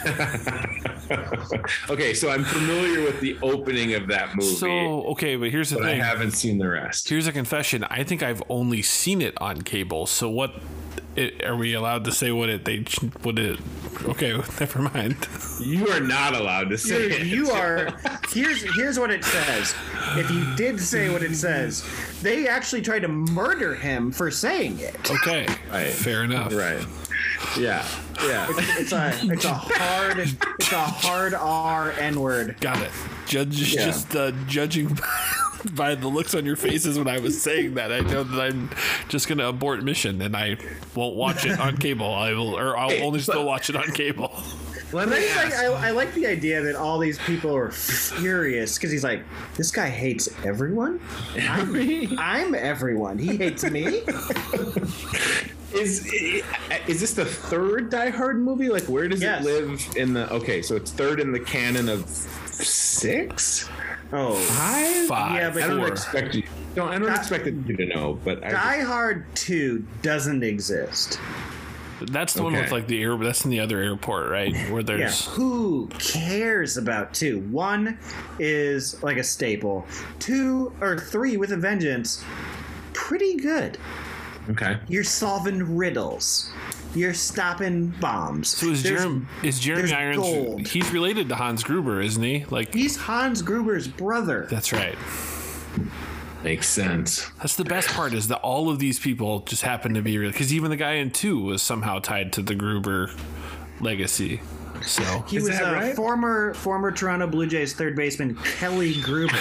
Okay, so I'm familiar with the opening of that movie. So, okay, but here's the but thing. I haven't seen the rest. Here's a confession. I think I've only seen it on cable. So what? Are we allowed to say what it? Okay, never mind. You are not allowed to say it. You are. Here's what it says. If you did say what it says, they actually tried to murder him for saying it. Okay, Right. fair enough. Right. Yeah. It's a hard R N-word. Got it. Judging by the looks on your faces when I was saying that, I know that I'm just going to abort mission and I won't watch it on cable. I'll only still watch it on cable. I like the idea that all these people are furious because he's like, this guy hates everyone. I'm everyone. He hates me. Is this the third Die Hard movie? Like, where does it live in the? Okay, so it's third in the canon of 6. Oh, 5. Yeah, but I don't expect you. I don't expect you to know, but Die Hard 2 doesn't exist. That's the one with like the air. That's in the other airport, right? Where there's Who cares about 2? 1 is like a staple. 2 or 3 with a vengeance, pretty good. Okay. You're solving riddles. You're stopping bombs. So is Jeremy Irons? Gold. He's related to Hans Gruber, isn't he? Like He's Hans Gruber's brother. that's right. Makes sense. That's the best part is that all of these people just happen to be real. Because even the guy in 2 was somehow tied to the Gruber legacy. So He was right? former Toronto Blue Jays third baseman Kelly Gruber.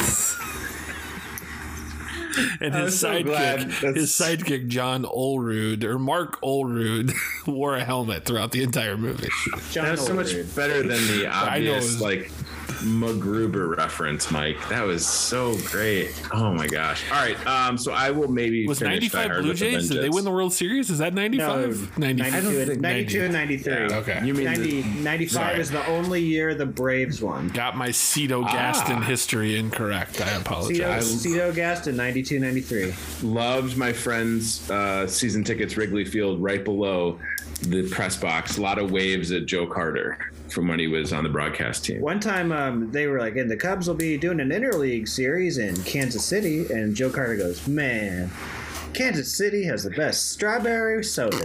and his sidekick John Olerud or Mark Olerud wore a helmet throughout the entire movie. That's so much better than the obvious like MacGruber reference, Mike. That was so great. Oh my gosh. All right. So I will maybe was 95 Blue Jays? Did they win the World Series? Is that 95? No, 92 and 93. Yeah, okay. You mean 95 is the only year the Braves won. Got my Cito Gaston history incorrect. I apologize. Cito Gaston, 92-93. loved my friend's season tickets Wrigley Field right below the press box. A lot of waves at Joe Carter from when he was on the broadcast team. One time they were like, and the Cubs will be doing an interleague series in Kansas City, and Joe Carter goes, man, Kansas City has the best strawberry soda.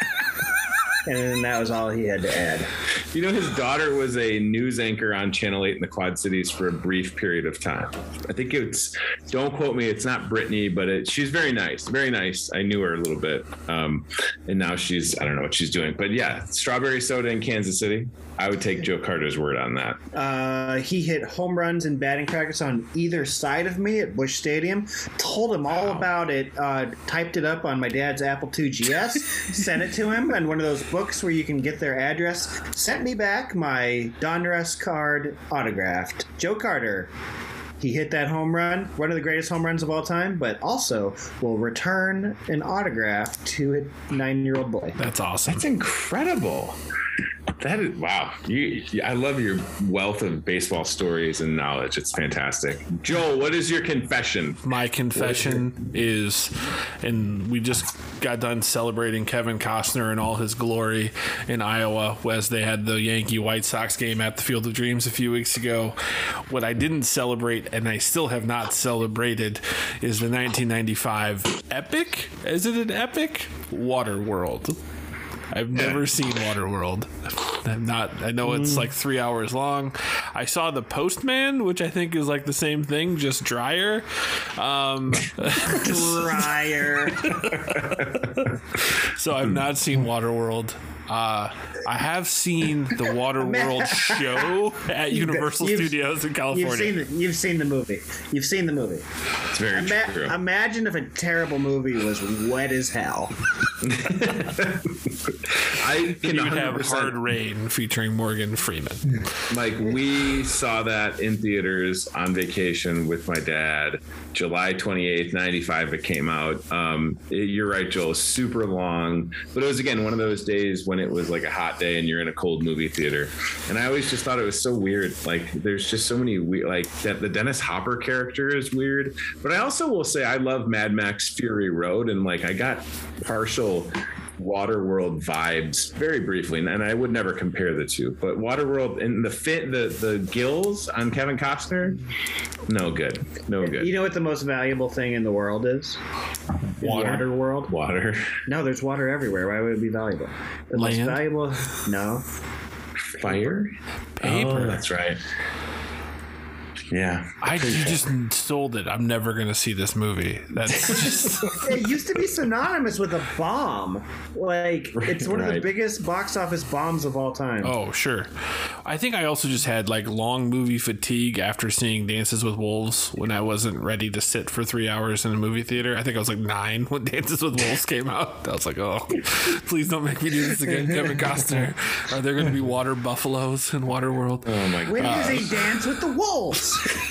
And then that was all he had to add. You know, his daughter was a news anchor on Channel 8 in the Quad Cities for a brief period of time. I think it's, don't quote me, it's not Brittany, but she's very nice. Very nice. I knew her a little bit. And now I don't know what she's doing. But yeah, strawberry soda in Kansas City. I would take Joe Carter's word on that. He hit home runs and batting practice on either side of me at Busch Stadium. Told him all about it. Typed it up on my dad's Apple II GS. Sent it to him, and one of those books where you can get their address. Sent me back my Donruss card autographed. Joe Carter. He hit that home run, one of the greatest home runs of all time, but also will return an autograph to a 9-year-old boy. That's awesome. That's incredible. That is, wow. I love your wealth of baseball stories and knowledge. It's fantastic. Joel, what is your confession? My confession is, and we just got done celebrating Kevin Costner in all his glory in Iowa as they had the Yankee White Sox game at the Field of Dreams a few weeks ago. What I didn't celebrate, and I still have not celebrated, is the 1995 epic. Is it an epic? Waterworld. I've never seen Waterworld. I know it's like 3 hours long. I saw The Postman, which I think is like the same thing, just drier. Drier. So I've not seen Waterworld. I have seen the Waterworld show at Universal Studios in California. You've seen the movie. You've seen the movie. It's very true. Imagine if a terrible movie was wet as hell. I can You would have Hard Rain featuring Morgan Freeman. Like, we saw that in theaters on vacation with my dad. July 28th, 95, it came out. You're right, Joel. Super long. But it was, again, one of those days when it was like a hot day and you're in a cold movie theater. And I always just thought it was so weird. Like, there's just so many weird, like, that the Dennis Hopper character is weird. But I also will say I love Mad Max Fury Road. And, like, I got partial Waterworld vibes very briefly, and I would never compare the two. But Waterworld and the gills on Kevin Costner, no good. You know what the most valuable thing in the world is? Water. Waterworld. Water. No, there's water everywhere. Why would it be valuable? The Land? most valuable. No. Fire. Paper. Oh, that's right. Yeah. You just sold it. I'm never going to see this movie. That's just... It used to be synonymous with a bomb. Like, it's one of the biggest box office bombs of all time. Oh, sure. I think I also just had like long movie fatigue after seeing Dances with Wolves when I wasn't ready to sit for 3 hours in a movie theater. I think I was like 9 when Dances with Wolves came out. I was like, oh, please don't make me do this again, Kevin Costner. Are there going to be water buffaloes in Waterworld? Oh my god. When does he dance with the wolves?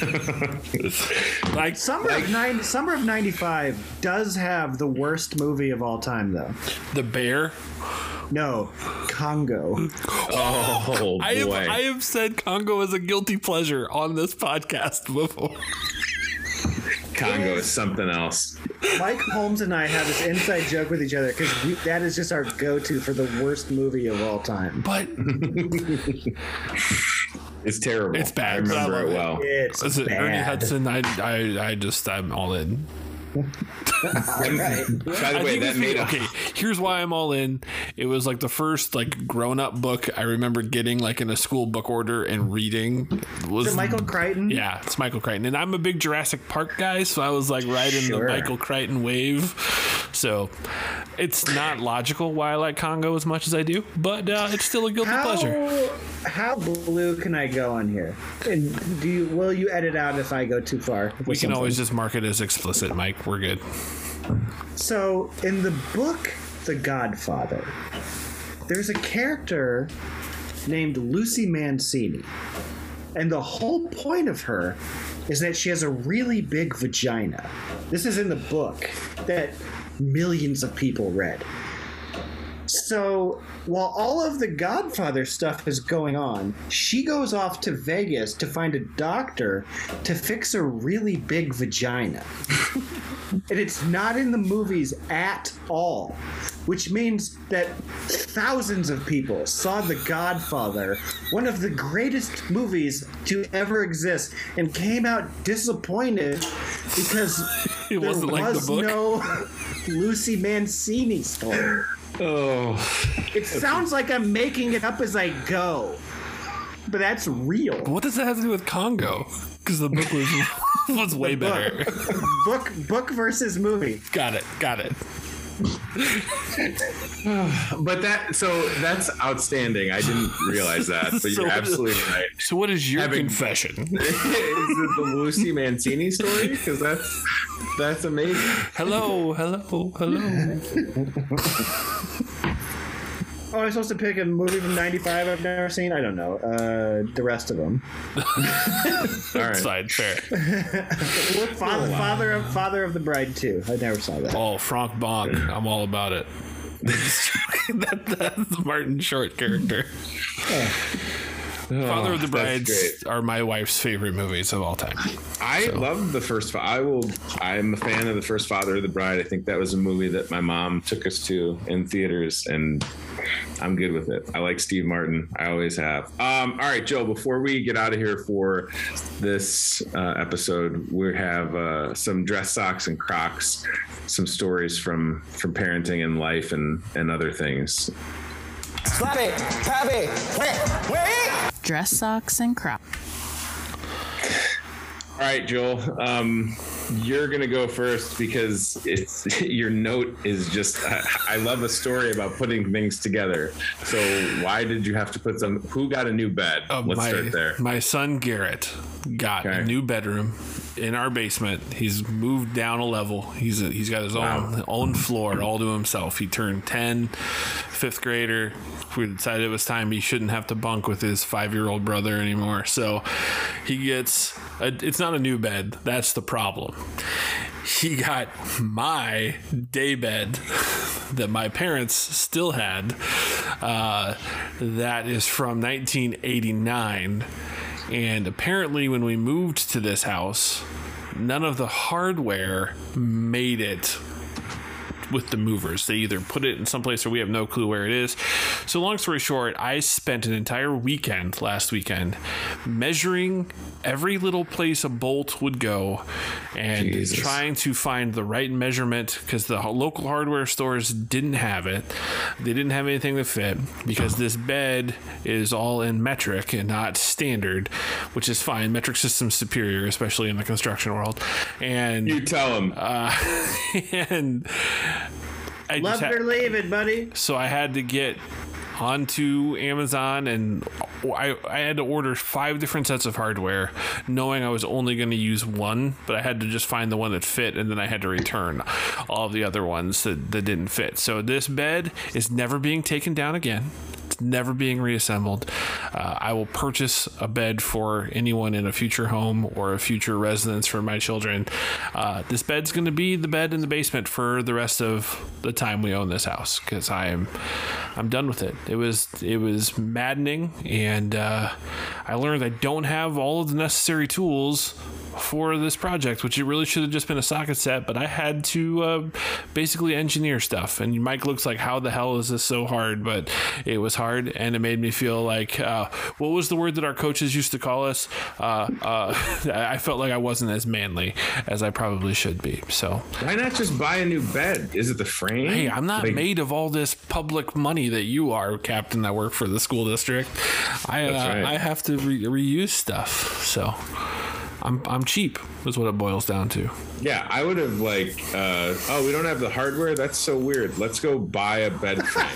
Like Summer of 95 does have the worst movie of all time, though. The Bear. No, Congo. Oh boy. I have said Congo is a guilty pleasure on this podcast before. Congo is something else. Mike Holmes and I have this inside joke with each other because that is just our go-to for the worst movie of all time. But it's terrible. It's bad. I remember it well. It's is it bad. Ernie Hudson? I'm all in. All right. By the way, that made okay. Here's why I'm all in. It was like the first like grown-up book I remember getting like in a school book order and reading. Was Is it Michael Crichton? Yeah, it's Michael Crichton, and I'm a big Jurassic Park guy, so I was like riding the Michael Crichton wave. So it's not logical why I like Congo as much as I do, but it's still a guilty pleasure. How blue can I go on here? And will you edit out if I go too far? We can always just mark it as explicit, Mike. We're good. So, in the book The Godfather, there's a character named Lucy Mancini. And the whole point of her is that she has a really big vagina. This is in the book that millions of people read. So, while all of the Godfather stuff is going on, she goes off to Vegas to find a doctor to fix a really big vagina. And it's not in the movies at all, which means that thousands of people saw The Godfather, one of the greatest movies to ever exist, and came out disappointed because It there wasn't like the was book. no Lucy Mancini story. Oh, It sounds like I'm making it up as I go, but that's real. What does that have to do with Congo? Because the book was way better. Book versus movie. Got it. but that's outstanding. I didn't realize that, but So you're what is- absolutely right. So what is your confession? Is it the Lucy Mancini story? Because that's amazing. Hello. Oh, I'm supposed to pick a movie from '95 I've never seen. I don't know. The rest of them. All right. Side fair. Father of the Bride 2. I never saw that. Oh, Frank Bonk. I'm all about it. That's the Martin Short character. Father of the that's Brides are my wife's favorite movies of all time. I love the first. I'm a fan of the first Father of the Bride. I think that was a movie that my mom took us to in theaters, and I'm good with it. I like Steve Martin. I always have. All right, Joe. Before we get out of here for this episode, we have some dress socks and Crocs, some stories from parenting and life and other things. Slap it, tap it, wait. Dress socks and Crocs. All right, Joel. you're gonna go first because it's your note is just. I love a story about putting things together. So why did you have to put some? Who got a new bed? Let's start there. My son Garrett got a new bedroom in our basement. He's moved down a level. He's got his own floor all to himself. He turned 10, fifth grader. We decided it was time he shouldn't have to bunk with his 5-year-old brother anymore. So he gets it's not a new bed. That's the problem. He got my day bed that my parents still had. That is from 1989. And apparently when we moved to this house, none of the hardware made it with the movers. They either put it in someplace or we have no clue where it is. So long story short, I spent an entire weekend last weekend measuring every little place a bolt would go and trying to find the right measurement because the local hardware stores didn't have it. They didn't have anything that fit because this bed is all in metric and not standard, which is fine. Metric system's superior, especially in the construction world. And you tell them. And I love it or leave it, buddy. So I had to get onto Amazon and I had to order 5 different sets of hardware knowing I was only going to use one, but I had to just find the one that fit and then I had to return all of the other ones that didn't fit. So this bed is never being taken down again. It's never being reassembled. I will purchase a bed for anyone in a future home or a future residence for my children. This bed's going to be the bed in the basement for the rest of the time we own this house because I'm done with it. It was maddening, and I learned I don't have all of the necessary tools for this project, which it really should have just been a socket set, but I had to basically engineer stuff. And Mike looks like, how the hell is this so hard? But it was hard, and it made me feel like, what was the word that our coaches used to call us? I felt like I wasn't as manly as I probably should be. So why not just buy a new bed? Is it the frame? Hey, I'm not made of all this public money that you are, Captain, that work for the school district. I have to reuse stuff. So I'm cheap is what it boils down to. Yeah, I would have we don't have the hardware? That's so weird. Let's go buy a bed frame.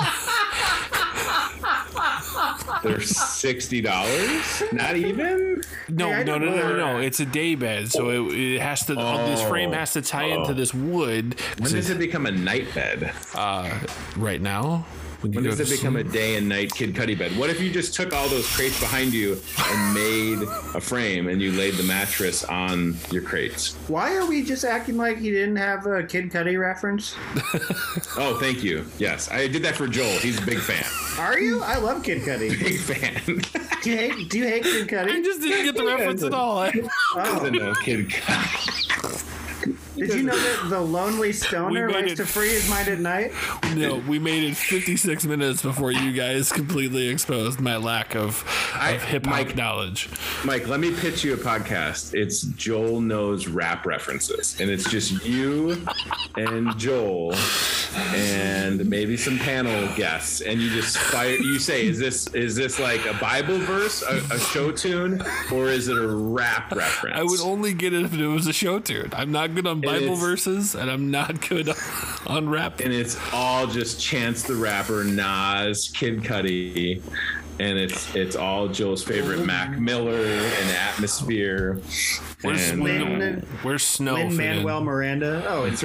They're $60? Not even? No. It's a day bed, so it has to. This frame has to tie into this wood. When does it become a night bed? Right now. When does it become a day and night Kid Cudi bed? What if you just took all those crates behind you and made a frame and you laid the mattress on your crates? Why are we just acting like he didn't have a Kid Cudi reference? Oh, thank you. Yes, I did that for Joel. He's a big fan. Are you? I love Kid Cudi. Big fan. Do you hate Kid Cudi? I just didn't get the reference at all. Doesn't know Kid Cudi. Did you know that the lonely stoner likes to free his mind at night? No, we made it 56 minutes before you guys completely exposed my lack of hip-hop knowledge. Mike, let me pitch you a podcast. It's Joel Knows Rap References. And it's just you and Joel and maybe some panel guests. And you just you say, is this like a Bible verse, a show tune, or is it a rap reference? I would only get it if it was a show tune. I'm not good on Bible verses, and I'm not good on rap. And it's all just Chance the Rapper, Nas, Kid Cudi, and it's all Joel's favorite Mac Miller and Atmosphere. Where's Snow? Lin-Manuel Miranda. Oh, it's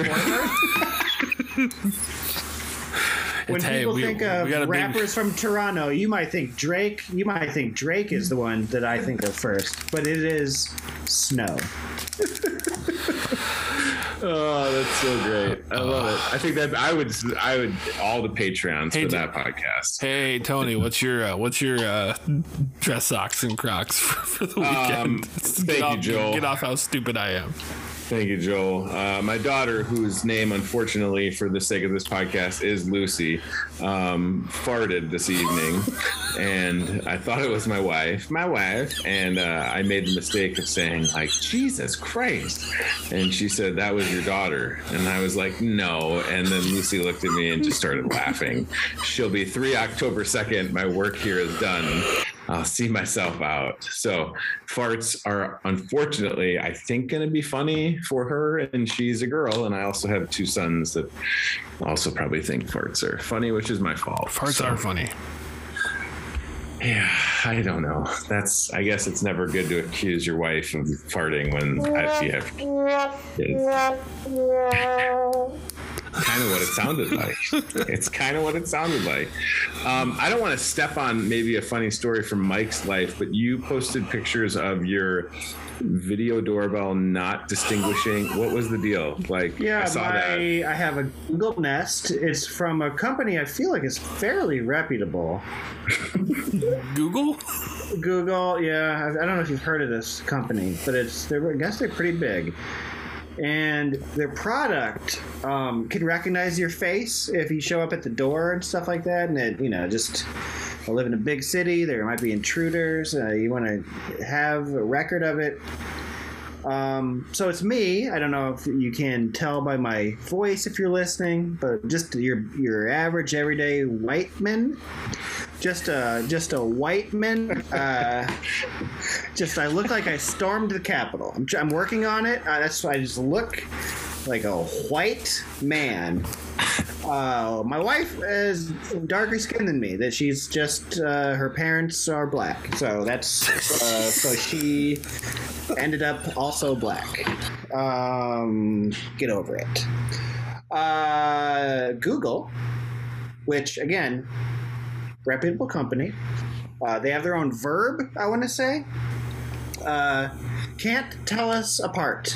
When people think of rappers from Toronto, you might think Drake. You might think Drake is the one that I think of first, but it is Snow. Oh, that's so great! I love it. I think that I would all the Patreons for that podcast. Hey Tony, what's your dress socks and Crocs for the weekend? Thank you, Joel. Get off how stupid I am. Thank you, Joel. My daughter, whose name, unfortunately, for the sake of this podcast, is Lucy, farted this evening, and I thought it was my wife, and I made the mistake of saying, like, Jesus Christ, and she said, that was your daughter, and I was like, no, and then Lucy looked at me and just started laughing. She'll be 3 October 2nd. My work here is done. I'll see myself out. So farts are unfortunately, I think, going to be funny for her, and she's a girl. And I also have 2 sons that also probably think farts are funny, which is my fault. Farts are funny. Yeah, I don't know. I guess it's never good to accuse your wife of farting when you have kids. Kind of what it sounded like. It's kind of what it sounded like. I don't want to step on maybe a funny story from Mike's life, but you posted pictures of your video doorbell not distinguishing. What was the deal? Like, yeah, I saw that. I have a Google Nest. It's from a company I feel like is fairly reputable. Google, yeah. I don't know if you've heard of this company, but I guess they're pretty big. And their product can recognize your face if you show up at the door and stuff like that. And it, I live in a big city. There might be intruders. You want to have a record of it. So it's me. I don't know if you can tell by my voice if you're listening, but just your average everyday white man. Just a white man. I look like I stormed the Capitol. I'm working on it. That's why I just look like a white man. My wife is darker skinned than me. That she's just her parents are black, so that's so she ended up also black. Get over it. Google, which again, reputable company. They have their own verb, I want to say. Can't tell us apart.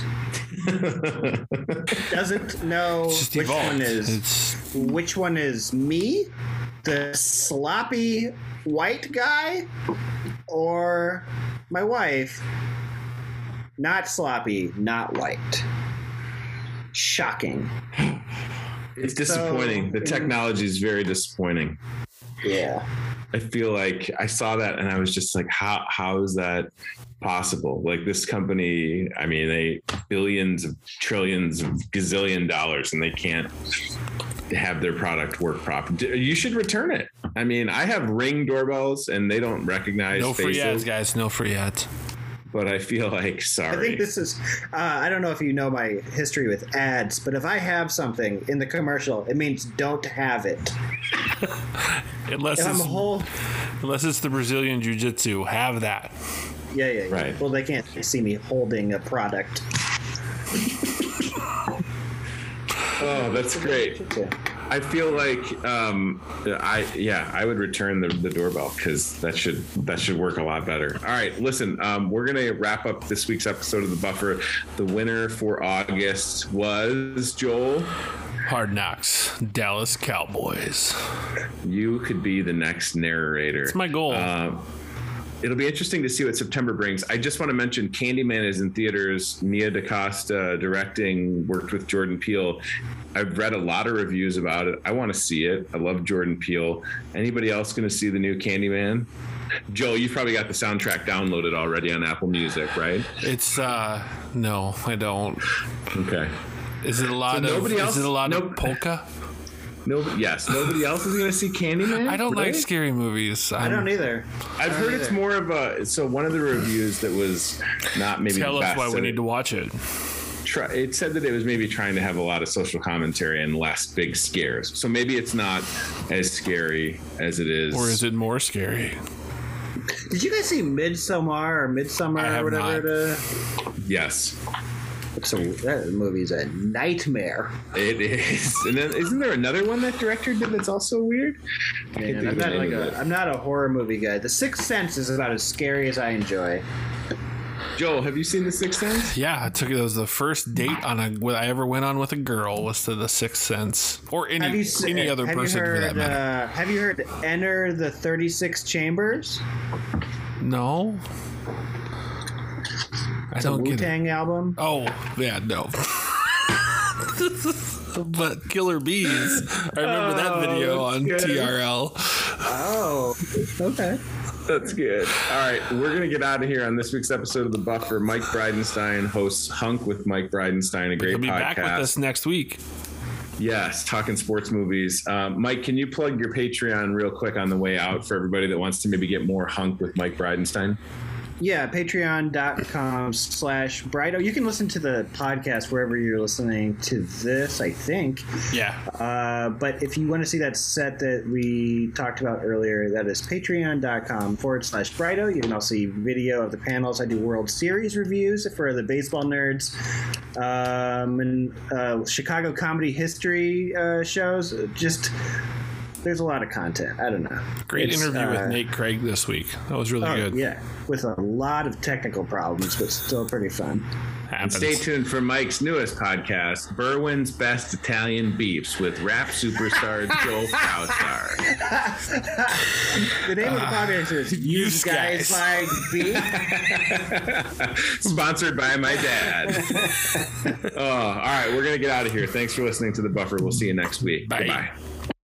Doesn't know which one is me, the sloppy white guy, or my wife. Not sloppy, not white. Shocking. It's disappointing. The technology is very disappointing. Yeah. I feel like I saw that and I was just like, how is that possible? Like, this company, I mean, they billions of trillions of gazillion dollars, and they can't have their product work properly. You should return it. I mean, I have Ring doorbells and they don't recognize no faces. Free ads, guys. No free ads. But I feel like, sorry. I think this is, I don't know if you know my history with ads, but if I have something in the commercial, it means don't have it. Unless it's the Brazilian Jiu-Jitsu, have that. Yeah. Right. Well, they can't see me holding a product. Oh, that's great. I feel like I would return the doorbell, because that should work a lot better. All right, listen, we're gonna wrap up this week's episode of The Buffer. The winner for August was Joel. Hard Knocks, Dallas Cowboys. You could be the next narrator. It's my goal. It'll be interesting to see what September brings. I just want to mention Candyman is in theaters. Nia DaCosta directing, worked with Jordan Peele. I've read a lot of reviews about it. I want to see it. I love Jordan Peele. Anybody else going to see the new Candyman? Joe, you've probably got the soundtrack downloaded already on Apple Music, right? It's no, I don't. Okay. Is it a lot of polka? Nobody else is going to see Candyman? I don't like scary movies. I don't either. I've heard it's more of a... So one of the reviews that was not maybe Tell the best... us why we need to watch it. It said that it was maybe trying to have a lot of social commentary and less big scares. So maybe it's not as scary as it is. Or is it more scary? Did you guys see Midsommar or whatever? Yes. So that movie's a nightmare. It is. And then isn't there another one that director did that's also weird? Man, I'm not a horror movie guy. The Sixth Sense is about as scary as I enjoy. Joel, have you seen The Sixth Sense? Yeah, it was the first date I ever went on with a girl was to The Sixth Sense, or any other person for that matter. Have you heard Enter the 36 Chambers? No. I don't get it. Wu-Tang album? Oh, yeah, no. But Killer Bees, I remember that video on TRL. Oh, okay. That's good. All right, we're going to get out of here on this week's episode of The Buffer. Mike Bridenstine hosts Hunk with Mike Bridenstine, a great podcast. He'll be back with us next week. Yes, talking sports movies. Mike, can you plug your Patreon real quick on the way out for everybody that wants to maybe get more hunk with Mike Bridenstine? Yeah, patreon.com/Brido. You can listen to the podcast wherever you're listening to this, I think. Yeah. But if you want to see that set that we talked about earlier, that is patreon.com/Brido. You can also see video of the panels. I do World Series reviews for the baseball nerds. And Chicago comedy history shows. Just... there's a lot of content. I don't know. Great interview with Nate Craig this week. That was really good. Yeah, with a lot of technical problems, but still pretty fun. And stay tuned for Mike's newest podcast, Berwyn's Best Italian Beefs, with rap superstar Joe Cowstar. The name of the podcast is You Guys Like Beef? Sponsored by my dad. All right, we're going to get out of here. Thanks for listening to The Buffer. We'll see you next week. Bye. Goodbye.